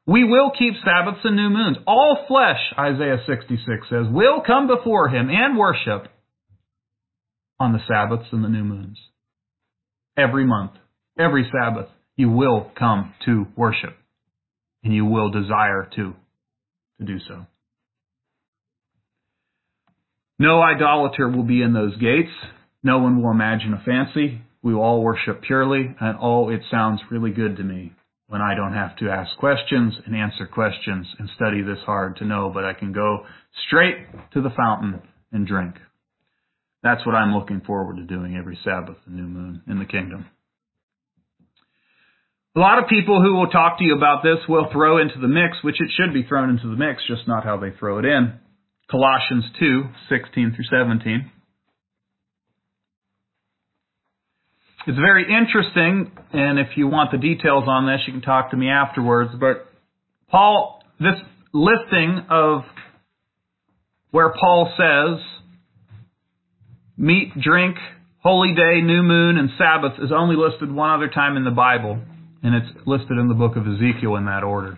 We will keep Sabbaths and new moons. All flesh, Isaiah sixty-six says, will come before him and worship on the Sabbaths and the new moons. Every month, every Sabbath, you will come to worship. And you will desire to, to do so. No idolater will be in those gates. No one will imagine a fancy. We will all worship purely, and oh, it sounds really good to me when I don't have to ask questions and answer questions and study this hard to know, but I can go straight to the fountain and drink. That's what I'm looking forward to doing every Sabbath and new moon in the kingdom. A lot of people who will talk to you about this will throw into the mix, which it should be thrown into the mix, just not how they throw it in. Colossians two, sixteen through seventeen. It's very interesting, and if you want the details on this, you can talk to me afterwards. But Paul, this listing of where Paul says, meat, drink, holy day, new moon, and Sabbath is only listed one other time in the Bible, and it's listed in the book of Ezekiel in that order.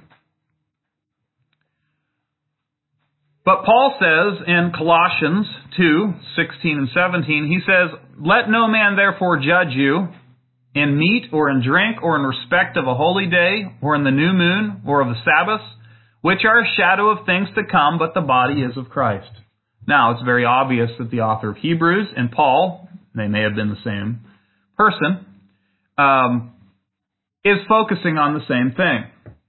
But Paul says in Colossians two, sixteen and seventeen, he says, let no man therefore judge you in meat or in drink or in respect of a holy day or in the new moon or of the Sabbaths, which are a shadow of things to come, but the body is of Christ. Now, it's very obvious that the author of Hebrews and Paul, they may have been the same person, um, is focusing on the same thing.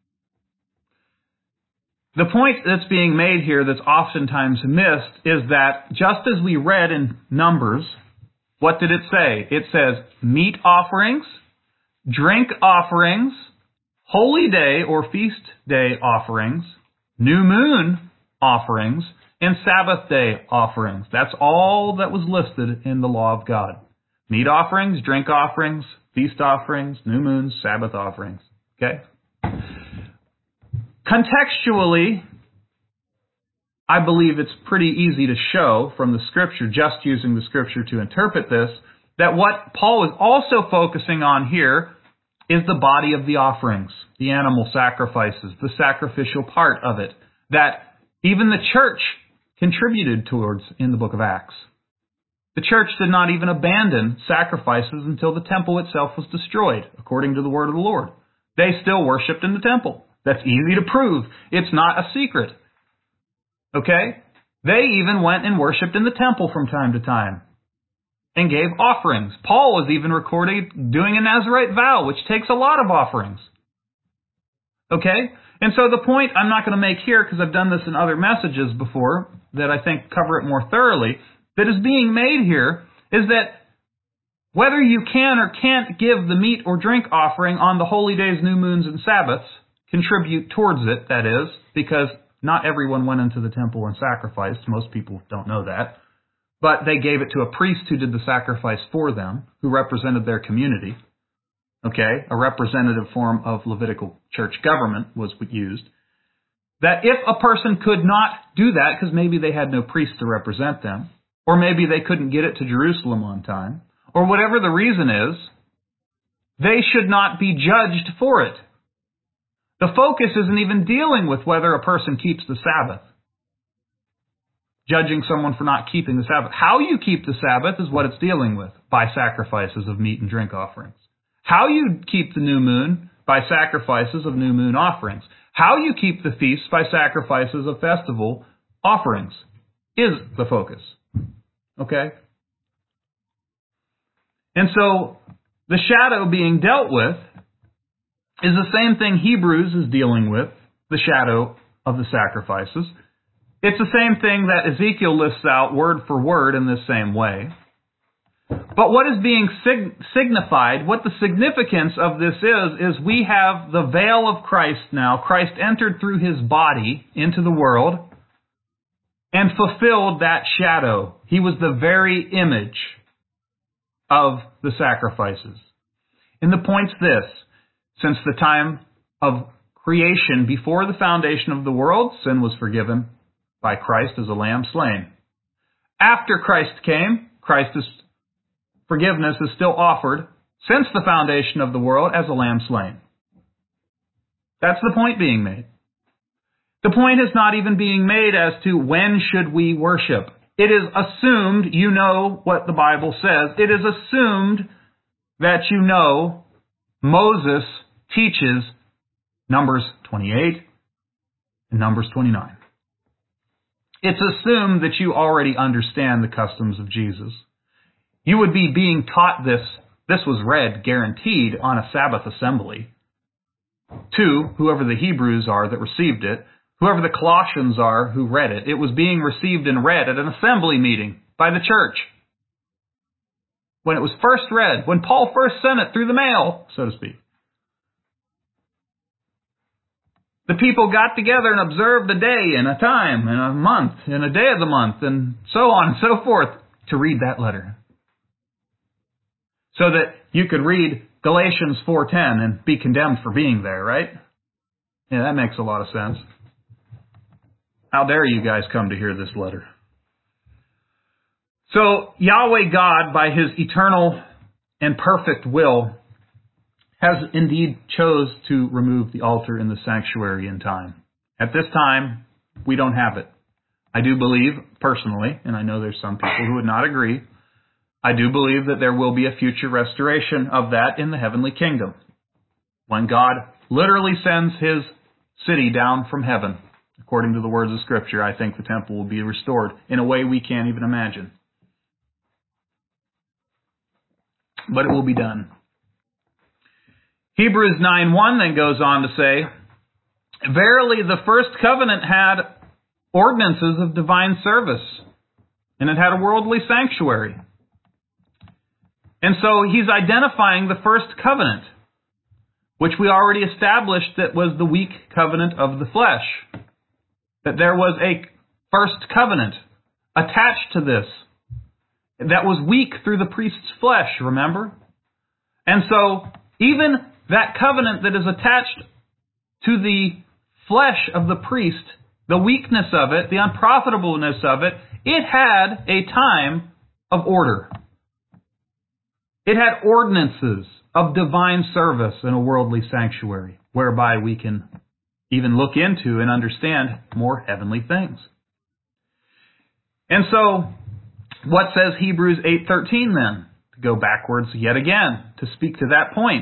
The point that's being made here that's oftentimes missed is that just as we read in Numbers, what did it say? It says meat offerings, drink offerings, holy day or feast day offerings, new moon offerings, and Sabbath day offerings. That's all that was listed in the law of God. Meat offerings, drink offerings, feast offerings, new moons, Sabbath offerings. Okay? Contextually, I believe it's pretty easy to show from the Scripture, just using the Scripture to interpret this, that what Paul is also focusing on here is the body of the offerings, the animal sacrifices, the sacrificial part of it, that even the church contributed towards in the book of Acts. The church did not even abandon sacrifices until the temple itself was destroyed, according to the word of the Lord. They still worshipped in the temple. That's easy to prove. It's not a secret. Okay? They even went and worshipped in the temple from time to time and gave offerings. Paul was even recorded doing a Nazirite vow, which takes a lot of offerings. Okay? And so the point I'm not going to make here, because I've done this in other messages before that I think cover it more thoroughly, that is being made here is that whether you can or can't give the meat or drink offering on the holy days, new moons, and Sabbaths, contribute towards it, that is, because not everyone went into the temple and sacrificed. Most people don't know that. But they gave it to a priest who did the sacrifice for them, who represented their community. Okay? A representative form of Levitical church government was used. That if a person could not do that, because maybe they had no priest to represent them, or maybe they couldn't get it to Jerusalem on time, or whatever the reason is, they should not be judged for it. The focus isn't even dealing with whether a person keeps the Sabbath. Judging someone for not keeping the Sabbath. How you keep the Sabbath is what it's dealing with, by sacrifices of meat and drink offerings. How you keep the new moon, by sacrifices of new moon offerings. How you keep the feasts, by sacrifices of festival offerings, is the focus. Okay? And so, the shadow being dealt with is the same thing Hebrews is dealing with, the shadow of the sacrifices. It's the same thing that Ezekiel lists out word for word in this same way. But what is being sig- signified, what the significance of this is, is we have the veil of Christ now. Christ entered through his body into the world and fulfilled that shadow. He was the very image of the sacrifices. And the point's this. Since the time of creation, before the foundation of the world, sin was forgiven by Christ as a lamb slain. After Christ came, Christ's forgiveness is still offered since the foundation of the world as a lamb slain. That's the point being made. The point is not even being made as to when should we worship. It is assumed you know what the Bible says. It is assumed that you know Moses teaches Numbers twenty-eight and Numbers twenty-nine. It's assumed that you already understand the customs of Jesus. You would be being taught this. This was read, guaranteed, on a Sabbath assembly to whoever the Hebrews are that received it, whoever the Colossians are who read it. It was being received and read at an assembly meeting by the church. When it was first read, when Paul first sent it through the mail, so to speak. The people got together and observed a day and a time and a month and a day of the month and so on and so forth to read that letter. So that you could read Galatians four ten and be condemned for being there, right? Yeah, that makes a lot of sense. How dare you guys come to hear this letter? So Yahweh God, by His eternal and perfect will, has indeed chose to remove the altar in the sanctuary in time. At this time, we don't have it. I do believe, personally, and I know there's some people who would not agree, I do believe that there will be a future restoration of that in the heavenly kingdom. When God literally sends His city down from heaven, according to the words of Scripture, I think the temple will be restored in a way we can't even imagine. But it will be done. Hebrews nine one then goes on to say, verily the first covenant had ordinances of divine service, and it had a worldly sanctuary. And so he's identifying the first covenant, which we already established that was the weak covenant of the flesh. That there was a first covenant attached to this that was weak through the priest's flesh, remember? And so even that covenant that is attached to the flesh of the priest, the weakness of it, the unprofitableness of it, it had a time of order. It had ordinances of divine service in a worldly sanctuary, whereby we can even look into and understand more heavenly things. And so, what says Hebrews eight thirteen then? To go backwards yet again, to speak to that point.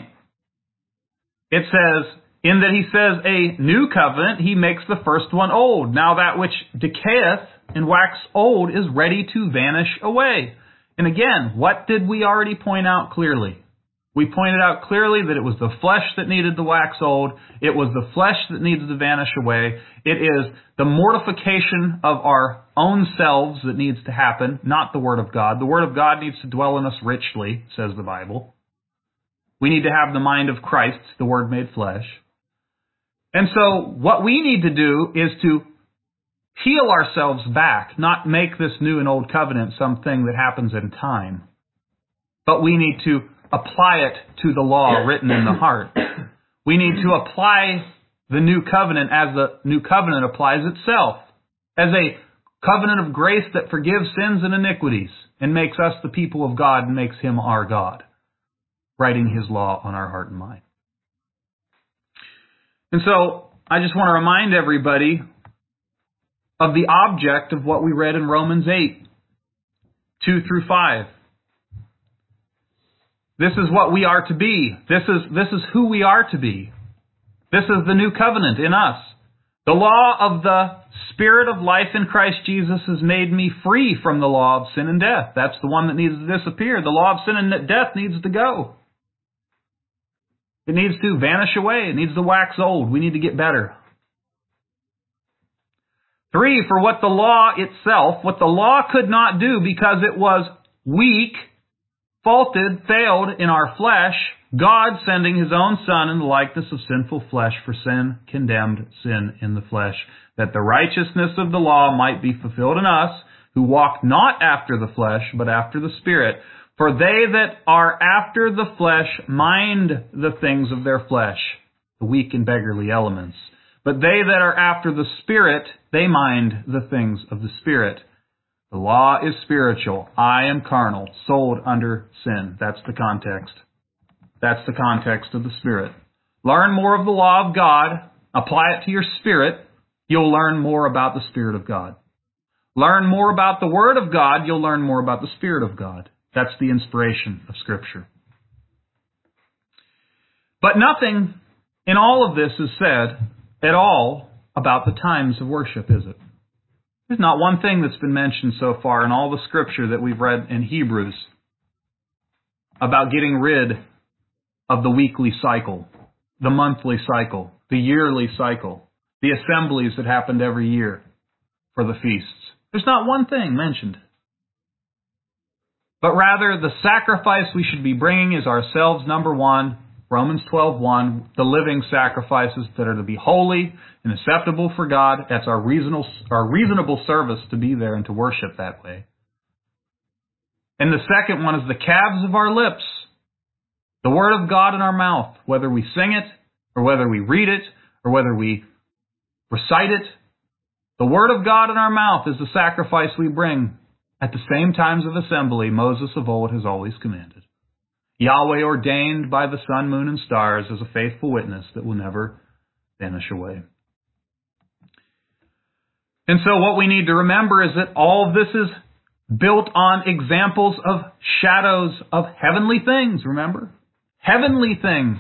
It says, in that he says, a new covenant, he makes the first one old. Now that which decayeth and wax old is ready to vanish away. And again, what did we already point out clearly? We pointed out clearly that it was the flesh that needed to wax old. It was the flesh that needed to vanish away. It is the mortification of our own selves that needs to happen, not the Word of God. The Word of God needs to dwell in us richly, says the Bible. We need to have the mind of Christ, the Word made flesh. And so what we need to do is to heal ourselves back, not make this new and old covenant something that happens in time. But we need to apply it to the law written in the heart. We need to apply the new covenant as the new covenant applies itself, as a covenant of grace that forgives sins and iniquities and makes us the people of God and makes Him our God, writing His law on our heart and mind. And so I just want to remind everybody of the object of what we read in Romans eight, two through five. This is what we are to be. This is, this is who we are to be. This is the new covenant in us. The law of the Spirit of life in Christ Jesus has made me free from the law of sin and death. That's the one that needs to disappear. The law of sin and death needs to go. It needs to vanish away. It needs to wax old. We need to get better. Three, for what the law itself, what the law could not do because it was weak, faulted, failed in our flesh, God sending His own Son in the likeness of sinful flesh for sin, condemned sin in the flesh, that the righteousness of the law might be fulfilled in us, who walk not after the flesh, but after the Spirit. For they that are after the flesh mind the things of their flesh, the weak and beggarly elements. But they that are after the Spirit, they mind the things of the Spirit. The law is spiritual. I am carnal, sold under sin. That's the context. That's the context of the Spirit. Learn more of the law of God. Apply it to your spirit. You'll learn more about the Spirit of God. Learn more about the Word of God. You'll learn more about the Spirit of God. That's the inspiration of Scripture. But nothing in all of this is said at all about the times of worship, is it? There's not one thing that's been mentioned so far in all the Scripture that we've read in Hebrews about getting rid of the weekly cycle, the monthly cycle, the yearly cycle, the assemblies that happened every year for the feasts. There's not one thing mentioned. But rather, the sacrifice we should be bringing is ourselves, number one, Romans twelve one, the living sacrifices that are to be holy and acceptable for God. That's our reasonable, our reasonable service to be there and to worship that way. And the second one is the calves of our lips, the Word of God in our mouth, whether we sing it or whether we read it or whether we recite it. The Word of God in our mouth is the sacrifice we bring at the same times of assembly Moses of old has always commanded. Yahweh ordained by the sun, moon, and stars as a faithful witness that will never vanish away. And so what we need to remember is that all of this is built on examples of shadows of heavenly things, remember? Heavenly things.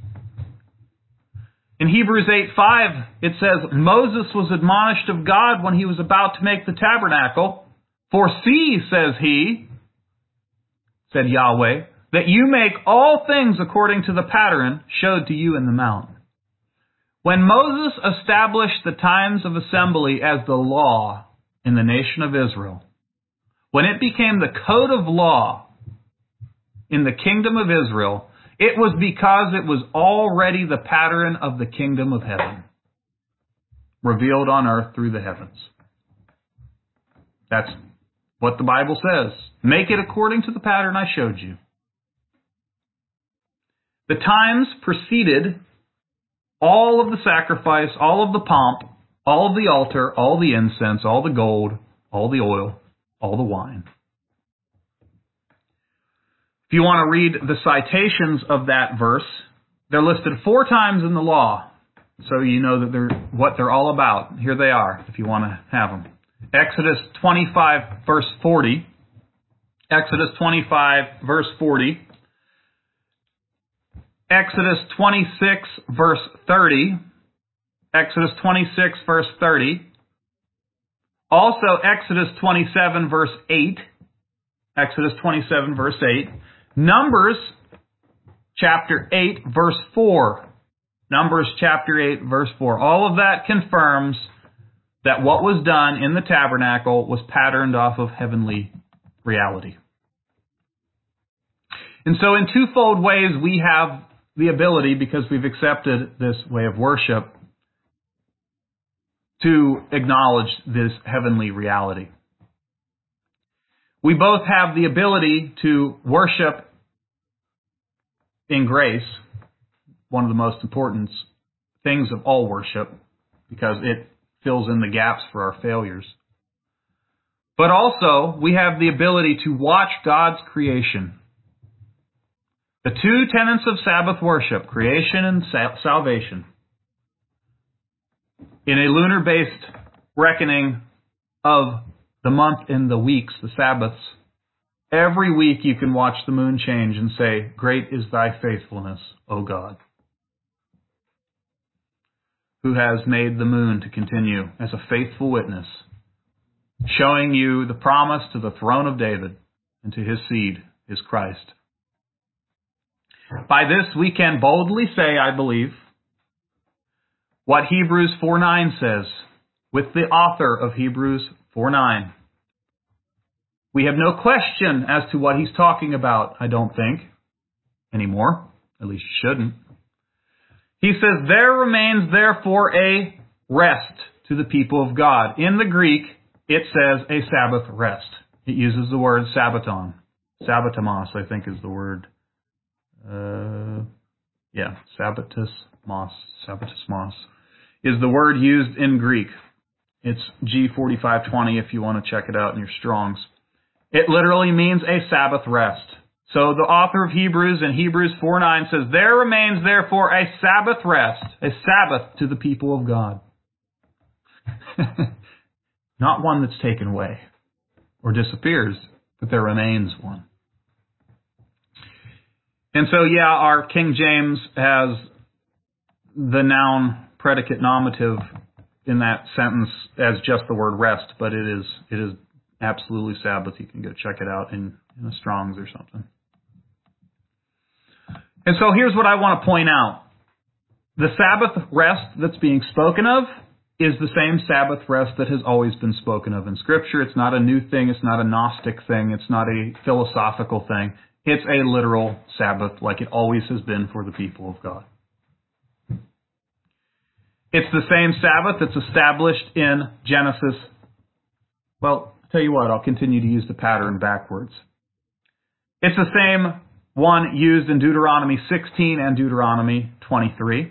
In Hebrews eight five, it says, Moses was admonished of God when he was about to make the tabernacle. For see, says he, said Yahweh, that you make all things according to the pattern showed to you in the mount. When Moses established the times of assembly as the law in the nation of Israel, when it became the code of law in the kingdom of Israel, it was because it was already the pattern of the kingdom of heaven, revealed on earth through the heavens. That's what the Bible says. Make it according to the pattern I showed you. The times preceded all of the sacrifice, all of the pomp, all of the altar, all the incense, all the gold, all the oil, all the wine. If you want to read the citations of that verse, they're listed four times in the law, so you know that they're what they're all about. Here they are, if you want to have them. Exodus twenty-five, verse forty. Exodus twenty-five, verse forty. Exodus twenty-six, verse thirty. Exodus twenty-six, verse thirty. Also, Exodus twenty-seven, verse eight. Exodus twenty-seven, verse eight. Numbers, chapter eight, verse four. Numbers, chapter eight, verse four. All of that confirms that what was done in the tabernacle was patterned off of heavenly reality. And so in twofold ways, we have the ability, because we've accepted this way of worship, to acknowledge this heavenly reality. We both have the ability to worship in grace, one of the most important things of all worship, because it fills in the gaps for our failures. But also, we have the ability to watch God's creation. The two tenets of Sabbath worship, creation and sa- salvation, in a lunar-based reckoning of the month and the weeks, the Sabbaths, every week you can watch the moon change and say, great is thy faithfulness, O God, who has made the moon to continue as a faithful witness, showing you the promise to the throne of David and to his seed, his Christ. By this we can boldly say, I believe, what Hebrews four nine says, with the author of Hebrews four nine. We have no question as to what he's talking about, I don't think, anymore. At least you shouldn't. He says, there remains therefore a rest to the people of God. In the Greek, it says a Sabbath rest. It uses the word sabbaton. Sabbatamos, I think, is the word. Uh, yeah, sabbatus mos, sabbatus mos, is the word used in Greek. It's G forty-five twenty if you want to check it out in your Strongs. It literally means a Sabbath rest. So the author of Hebrews in Hebrews four nine says, there remains therefore a Sabbath rest, a Sabbath to the people of God. Not one that's taken away or disappears, but there remains one. And so, yeah, our King James has the noun predicate nominative in that sentence as just the word rest, but it is it is absolutely Sabbath. You can go check it out in, in the Strong's or something. And so here's what I want to point out. The Sabbath rest that's being spoken of is the same Sabbath rest that has always been spoken of in Scripture. It's not a new thing. It's not a Gnostic thing. It's not a philosophical thing. It's a literal Sabbath like it always has been for the people of God. It's the same Sabbath that's established in Genesis. Well, I'll tell you what, I'll continue to use the pattern backwards. It's the same one used in Deuteronomy sixteen and Deuteronomy twenty-three.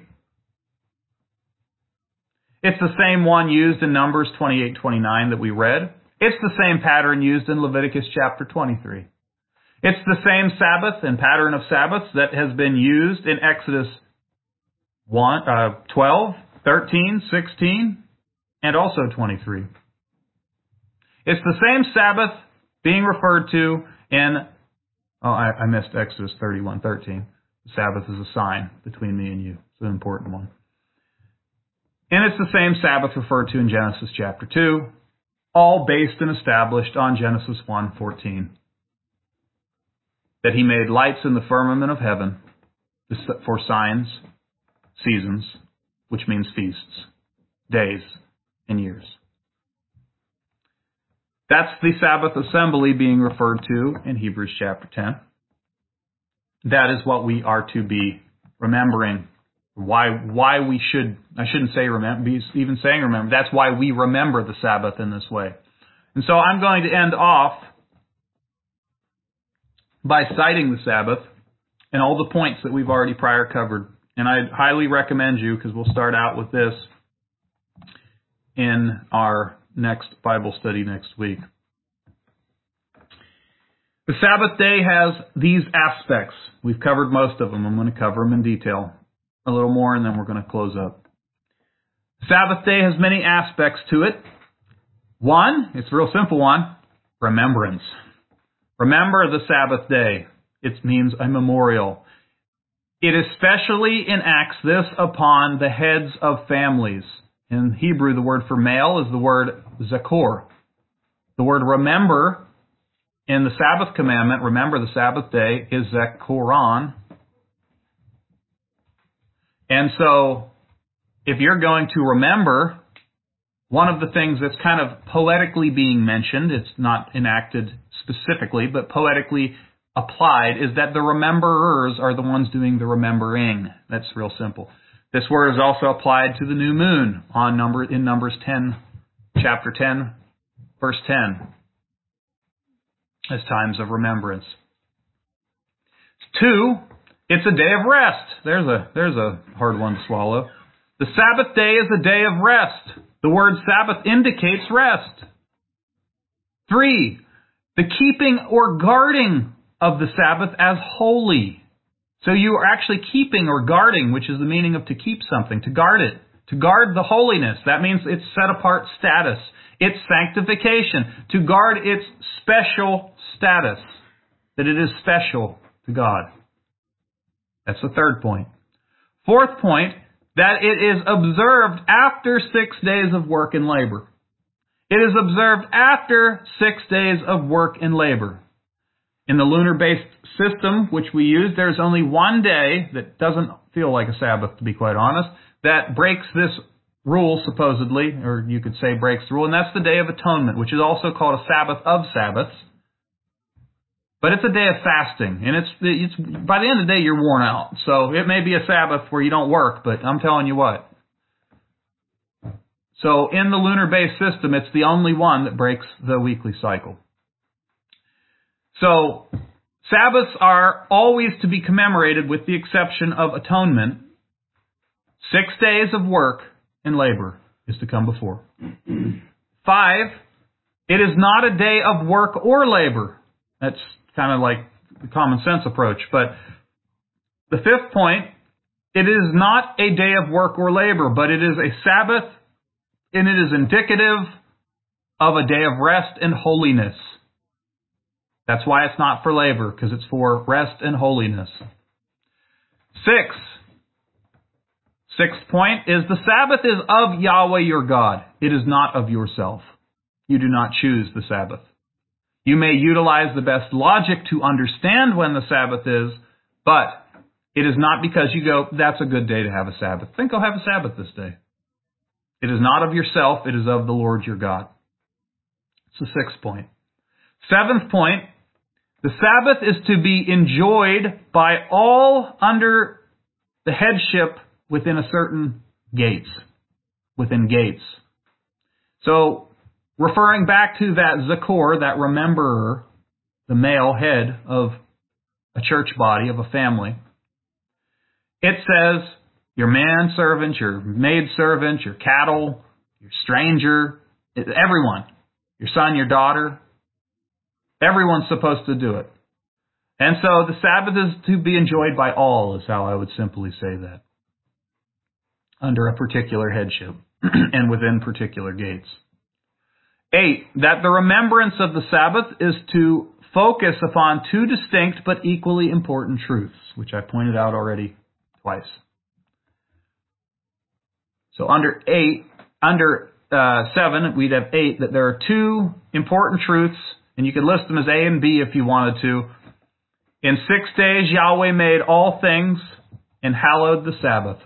It's the same one used in Numbers twenty-eight twenty-nine that we read. It's the same pattern used in Leviticus chapter twenty-three. It's the same Sabbath and pattern of Sabbaths that has been used in Exodus one, uh, twelve, thirteen, sixteen, and also twenty-three. It's the same Sabbath being referred to in, oh, I, I missed Exodus thirty-one thirteen. The Sabbath is a sign between me and you. It's an important one. And it's the same Sabbath referred to in Genesis chapter two, all based and established on Genesis one fourteen. That he made lights in the firmament of heaven for signs, seasons, which means feasts, days, and years. That's the Sabbath assembly being referred to in Hebrews chapter ten. That is what we are to be remembering. Why why we should, I shouldn't say remember, even saying remember, that's why we remember the Sabbath in this way. And so I'm going to end off by citing the Sabbath and all the points that we've already prior covered. And I highly recommend you, because we'll start out with this in our next Bible study next week. The Sabbath day has these aspects. We've covered most of them. I'm going to cover them in detail a little more, and then we're going to close up. Sabbath day has many aspects to it. One, it's a real simple one, remembrance. Remember the Sabbath day. It means a memorial. It especially enacts this upon the heads of families. In Hebrew, the word for male is the word zakor. The word remember in the Sabbath commandment, remember the Sabbath day, is zakoran. And so, if you're going to remember, one of the things that's kind of poetically being mentioned, it's not enacted specifically, but poetically applied, is that the rememberers are the ones doing the remembering. That's real simple. This word is also applied to the new moon on number in Numbers ten, chapter ten, verse ten, as times of remembrance. Two, it's a day of rest. There's a there's a hard one to swallow. The Sabbath day is a day of rest. The word Sabbath indicates rest. Three, the keeping or guarding of the Sabbath as holy. So you are actually keeping or guarding, which is the meaning of to keep something, to guard it, to guard the holiness. That means its set apart status, its sanctification, to guard its special status, that it is special to God. That's the third point. Fourth point, that it is observed after six days of work and labor. It is observed after six days of work and labor. In the lunar-based system, which we use, there's only one day that doesn't feel like a Sabbath, to be quite honest, that breaks this rule, supposedly, or you could say breaks the rule, and that's the Day of Atonement, which is also called a Sabbath of Sabbaths. But it's a day of fasting, and it's, it's by the end of the day, you're worn out. So it may be a Sabbath where you don't work, but I'm telling you what. So in the lunar-based system, it's the only one that breaks the weekly cycle. So Sabbaths are always to be commemorated with the exception of atonement. Six days of work and labor is to come before. Five, it is not a day of work or labor. That's kind of like the common sense approach. But the fifth point, it is not a day of work or labor, but it is a Sabbath, and it is indicative of a day of rest and holiness. That's why it's not for labor, because it's for rest and holiness. Six. Sixth point is the Sabbath is of Yahweh your God. It is not of yourself. You do not choose the Sabbath. You may utilize the best logic to understand when the Sabbath is, but it is not because you go, that's a good day to have a Sabbath. Think I'll have a Sabbath this day. It is not of yourself. It is of the Lord your God. It's the sixth point. Seventh point, the Sabbath is to be enjoyed by all under the headship within a certain gates, within gates. So, referring back to that Zakor, that rememberer, the male head of a church body, of a family, it says your manservant, your maidservant, your cattle, your stranger, everyone, your son, your daughter, everyone's supposed to do it. And so the Sabbath is to be enjoyed by all, is how I would simply say that, under a particular headship and within particular gates. Eight, that the remembrance of the Sabbath is to focus upon two distinct but equally important truths, which I pointed out already twice. So under eight, under uh, seven, we'd have eight, that there are two important truths, and you could list them as A and B if you wanted to. In six days Yahweh made all things and hallowed the Sabbath.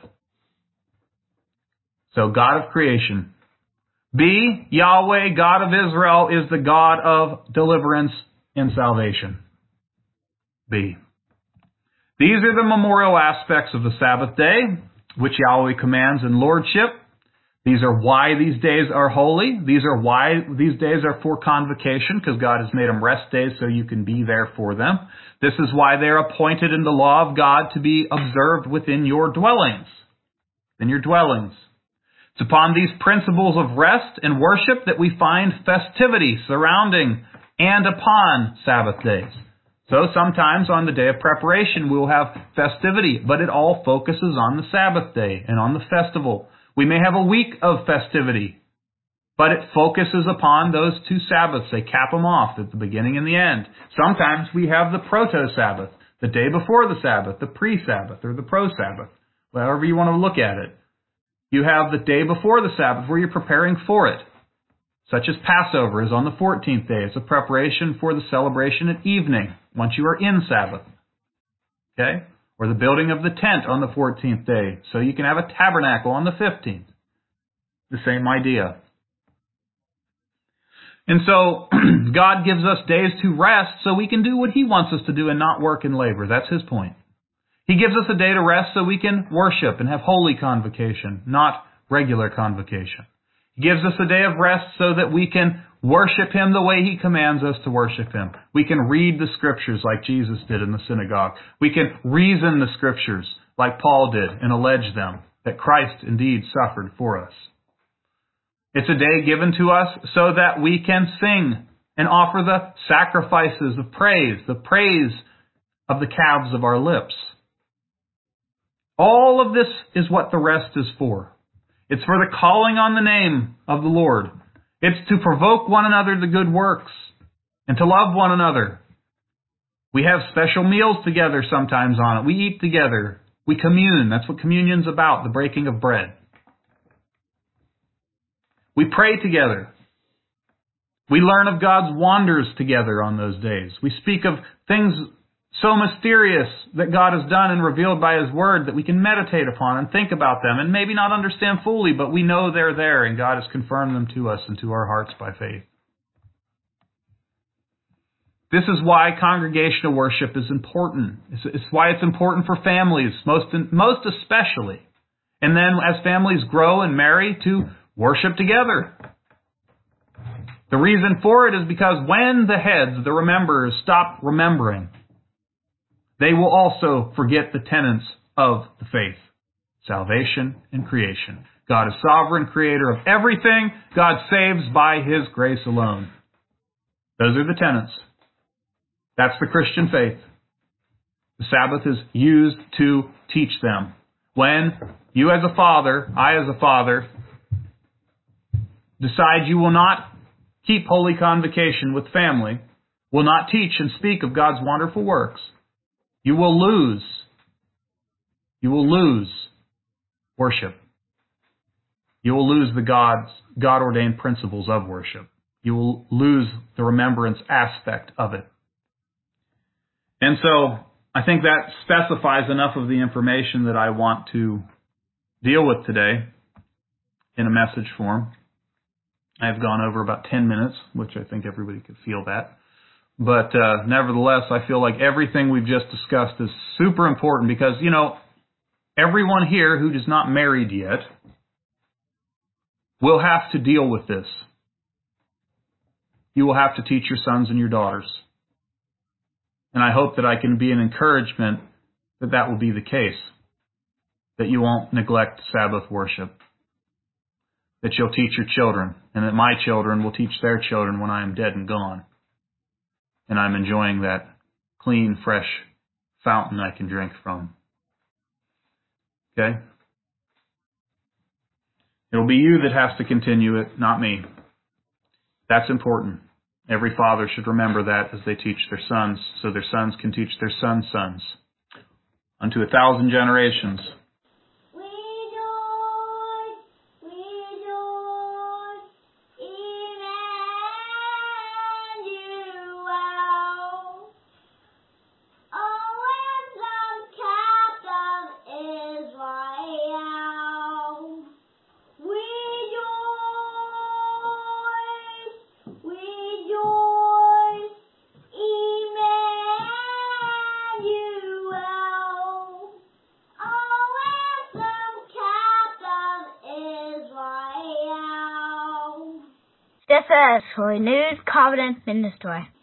So God of creation. B, Yahweh, God of Israel, is the God of deliverance and salvation. B. These are the memorial aspects of the Sabbath day, which Yahweh commands in lordship. These are why these days are holy. These are why these days are for convocation, because God has made them rest days so you can be there for them. This is why they're appointed in the law of God to be observed within your dwellings. In your dwellings. It's upon these principles of rest and worship that we find festivity surrounding and upon Sabbath days. So sometimes on the day of preparation we will have festivity, but it all focuses on the Sabbath day and on the festival. We may have a week of festivity, but it focuses upon those two Sabbaths. They cap them off at the beginning and the end. Sometimes we have the proto-Sabbath, the day before the Sabbath, the pre-Sabbath, or the pro-Sabbath, however you want to look at it. You have the day before the Sabbath where you're preparing for it, such as Passover is on the fourteenth day. It's a preparation for the celebration at evening, once you are in Sabbath. Okay? Or the building of the tent on the fourteenth day, so you can have a tabernacle on the fifteenth. The same idea. And so, God gives us days to rest so we can do what He wants us to do and not work and labor. That's His point. He gives us a day to rest so we can worship and have holy convocation, not regular convocation. He gives us a day of rest so that we can worship Him the way He commands us to worship Him. We can read the Scriptures like Jesus did in the synagogue. We can reason the Scriptures like Paul did and allege them, that Christ indeed suffered for us. It's a day given to us so that we can sing and offer the sacrifices of praise, the praise of the calves of our lips. All of this is what the rest is for. It's for the calling on the name of the Lord. It's to provoke one another to good works and to love one another. We have special meals together sometimes on it. We eat together. We commune. That's what communion's about, the breaking of bread. We pray together. We learn of God's wonders together on those days. We speak of things so mysterious that God has done and revealed by His Word that we can meditate upon and think about them and maybe not understand fully, but we know they're there and God has confirmed them to us and to our hearts by faith. This is why congregational worship is important. It's, it's why it's important for families, most, most especially. And then as families grow and marry, to worship together. The reason for it is because when the heads, the rememberers, stop remembering, they will also forget the tenets of the faith, salvation and creation. God is sovereign creator of everything. God saves by His grace alone. Those are the tenets. That's the Christian faith. The Sabbath is used to teach them. When you as a father, I as a father, decide you will not keep holy convocation with family, will not teach and speak of God's wonderful works, you will lose. You will lose worship. You will lose the God's God-ordained principles of worship. You will lose the remembrance aspect of it. And so I think that specifies enough of the information that I want to deal with today in a message form. I've gone over about ten minutes, which I think everybody could feel that. But uh, nevertheless, I feel like everything we've just discussed is super important because, you know, everyone here who is not married yet will have to deal with this. You will have to teach your sons and your daughters. And I hope that I can be an encouragement that that will be the case, that you won't neglect Sabbath worship, that you'll teach your children, and that my children will teach their children when I am dead and gone, and I'm enjoying that clean, fresh fountain I can drink from. Okay? It'll be you that has to continue it, not me. That's important. Every father should remember that as they teach their sons, so their sons can teach their sons' sons unto a thousand generations. This is Renewed Covenant Ministry.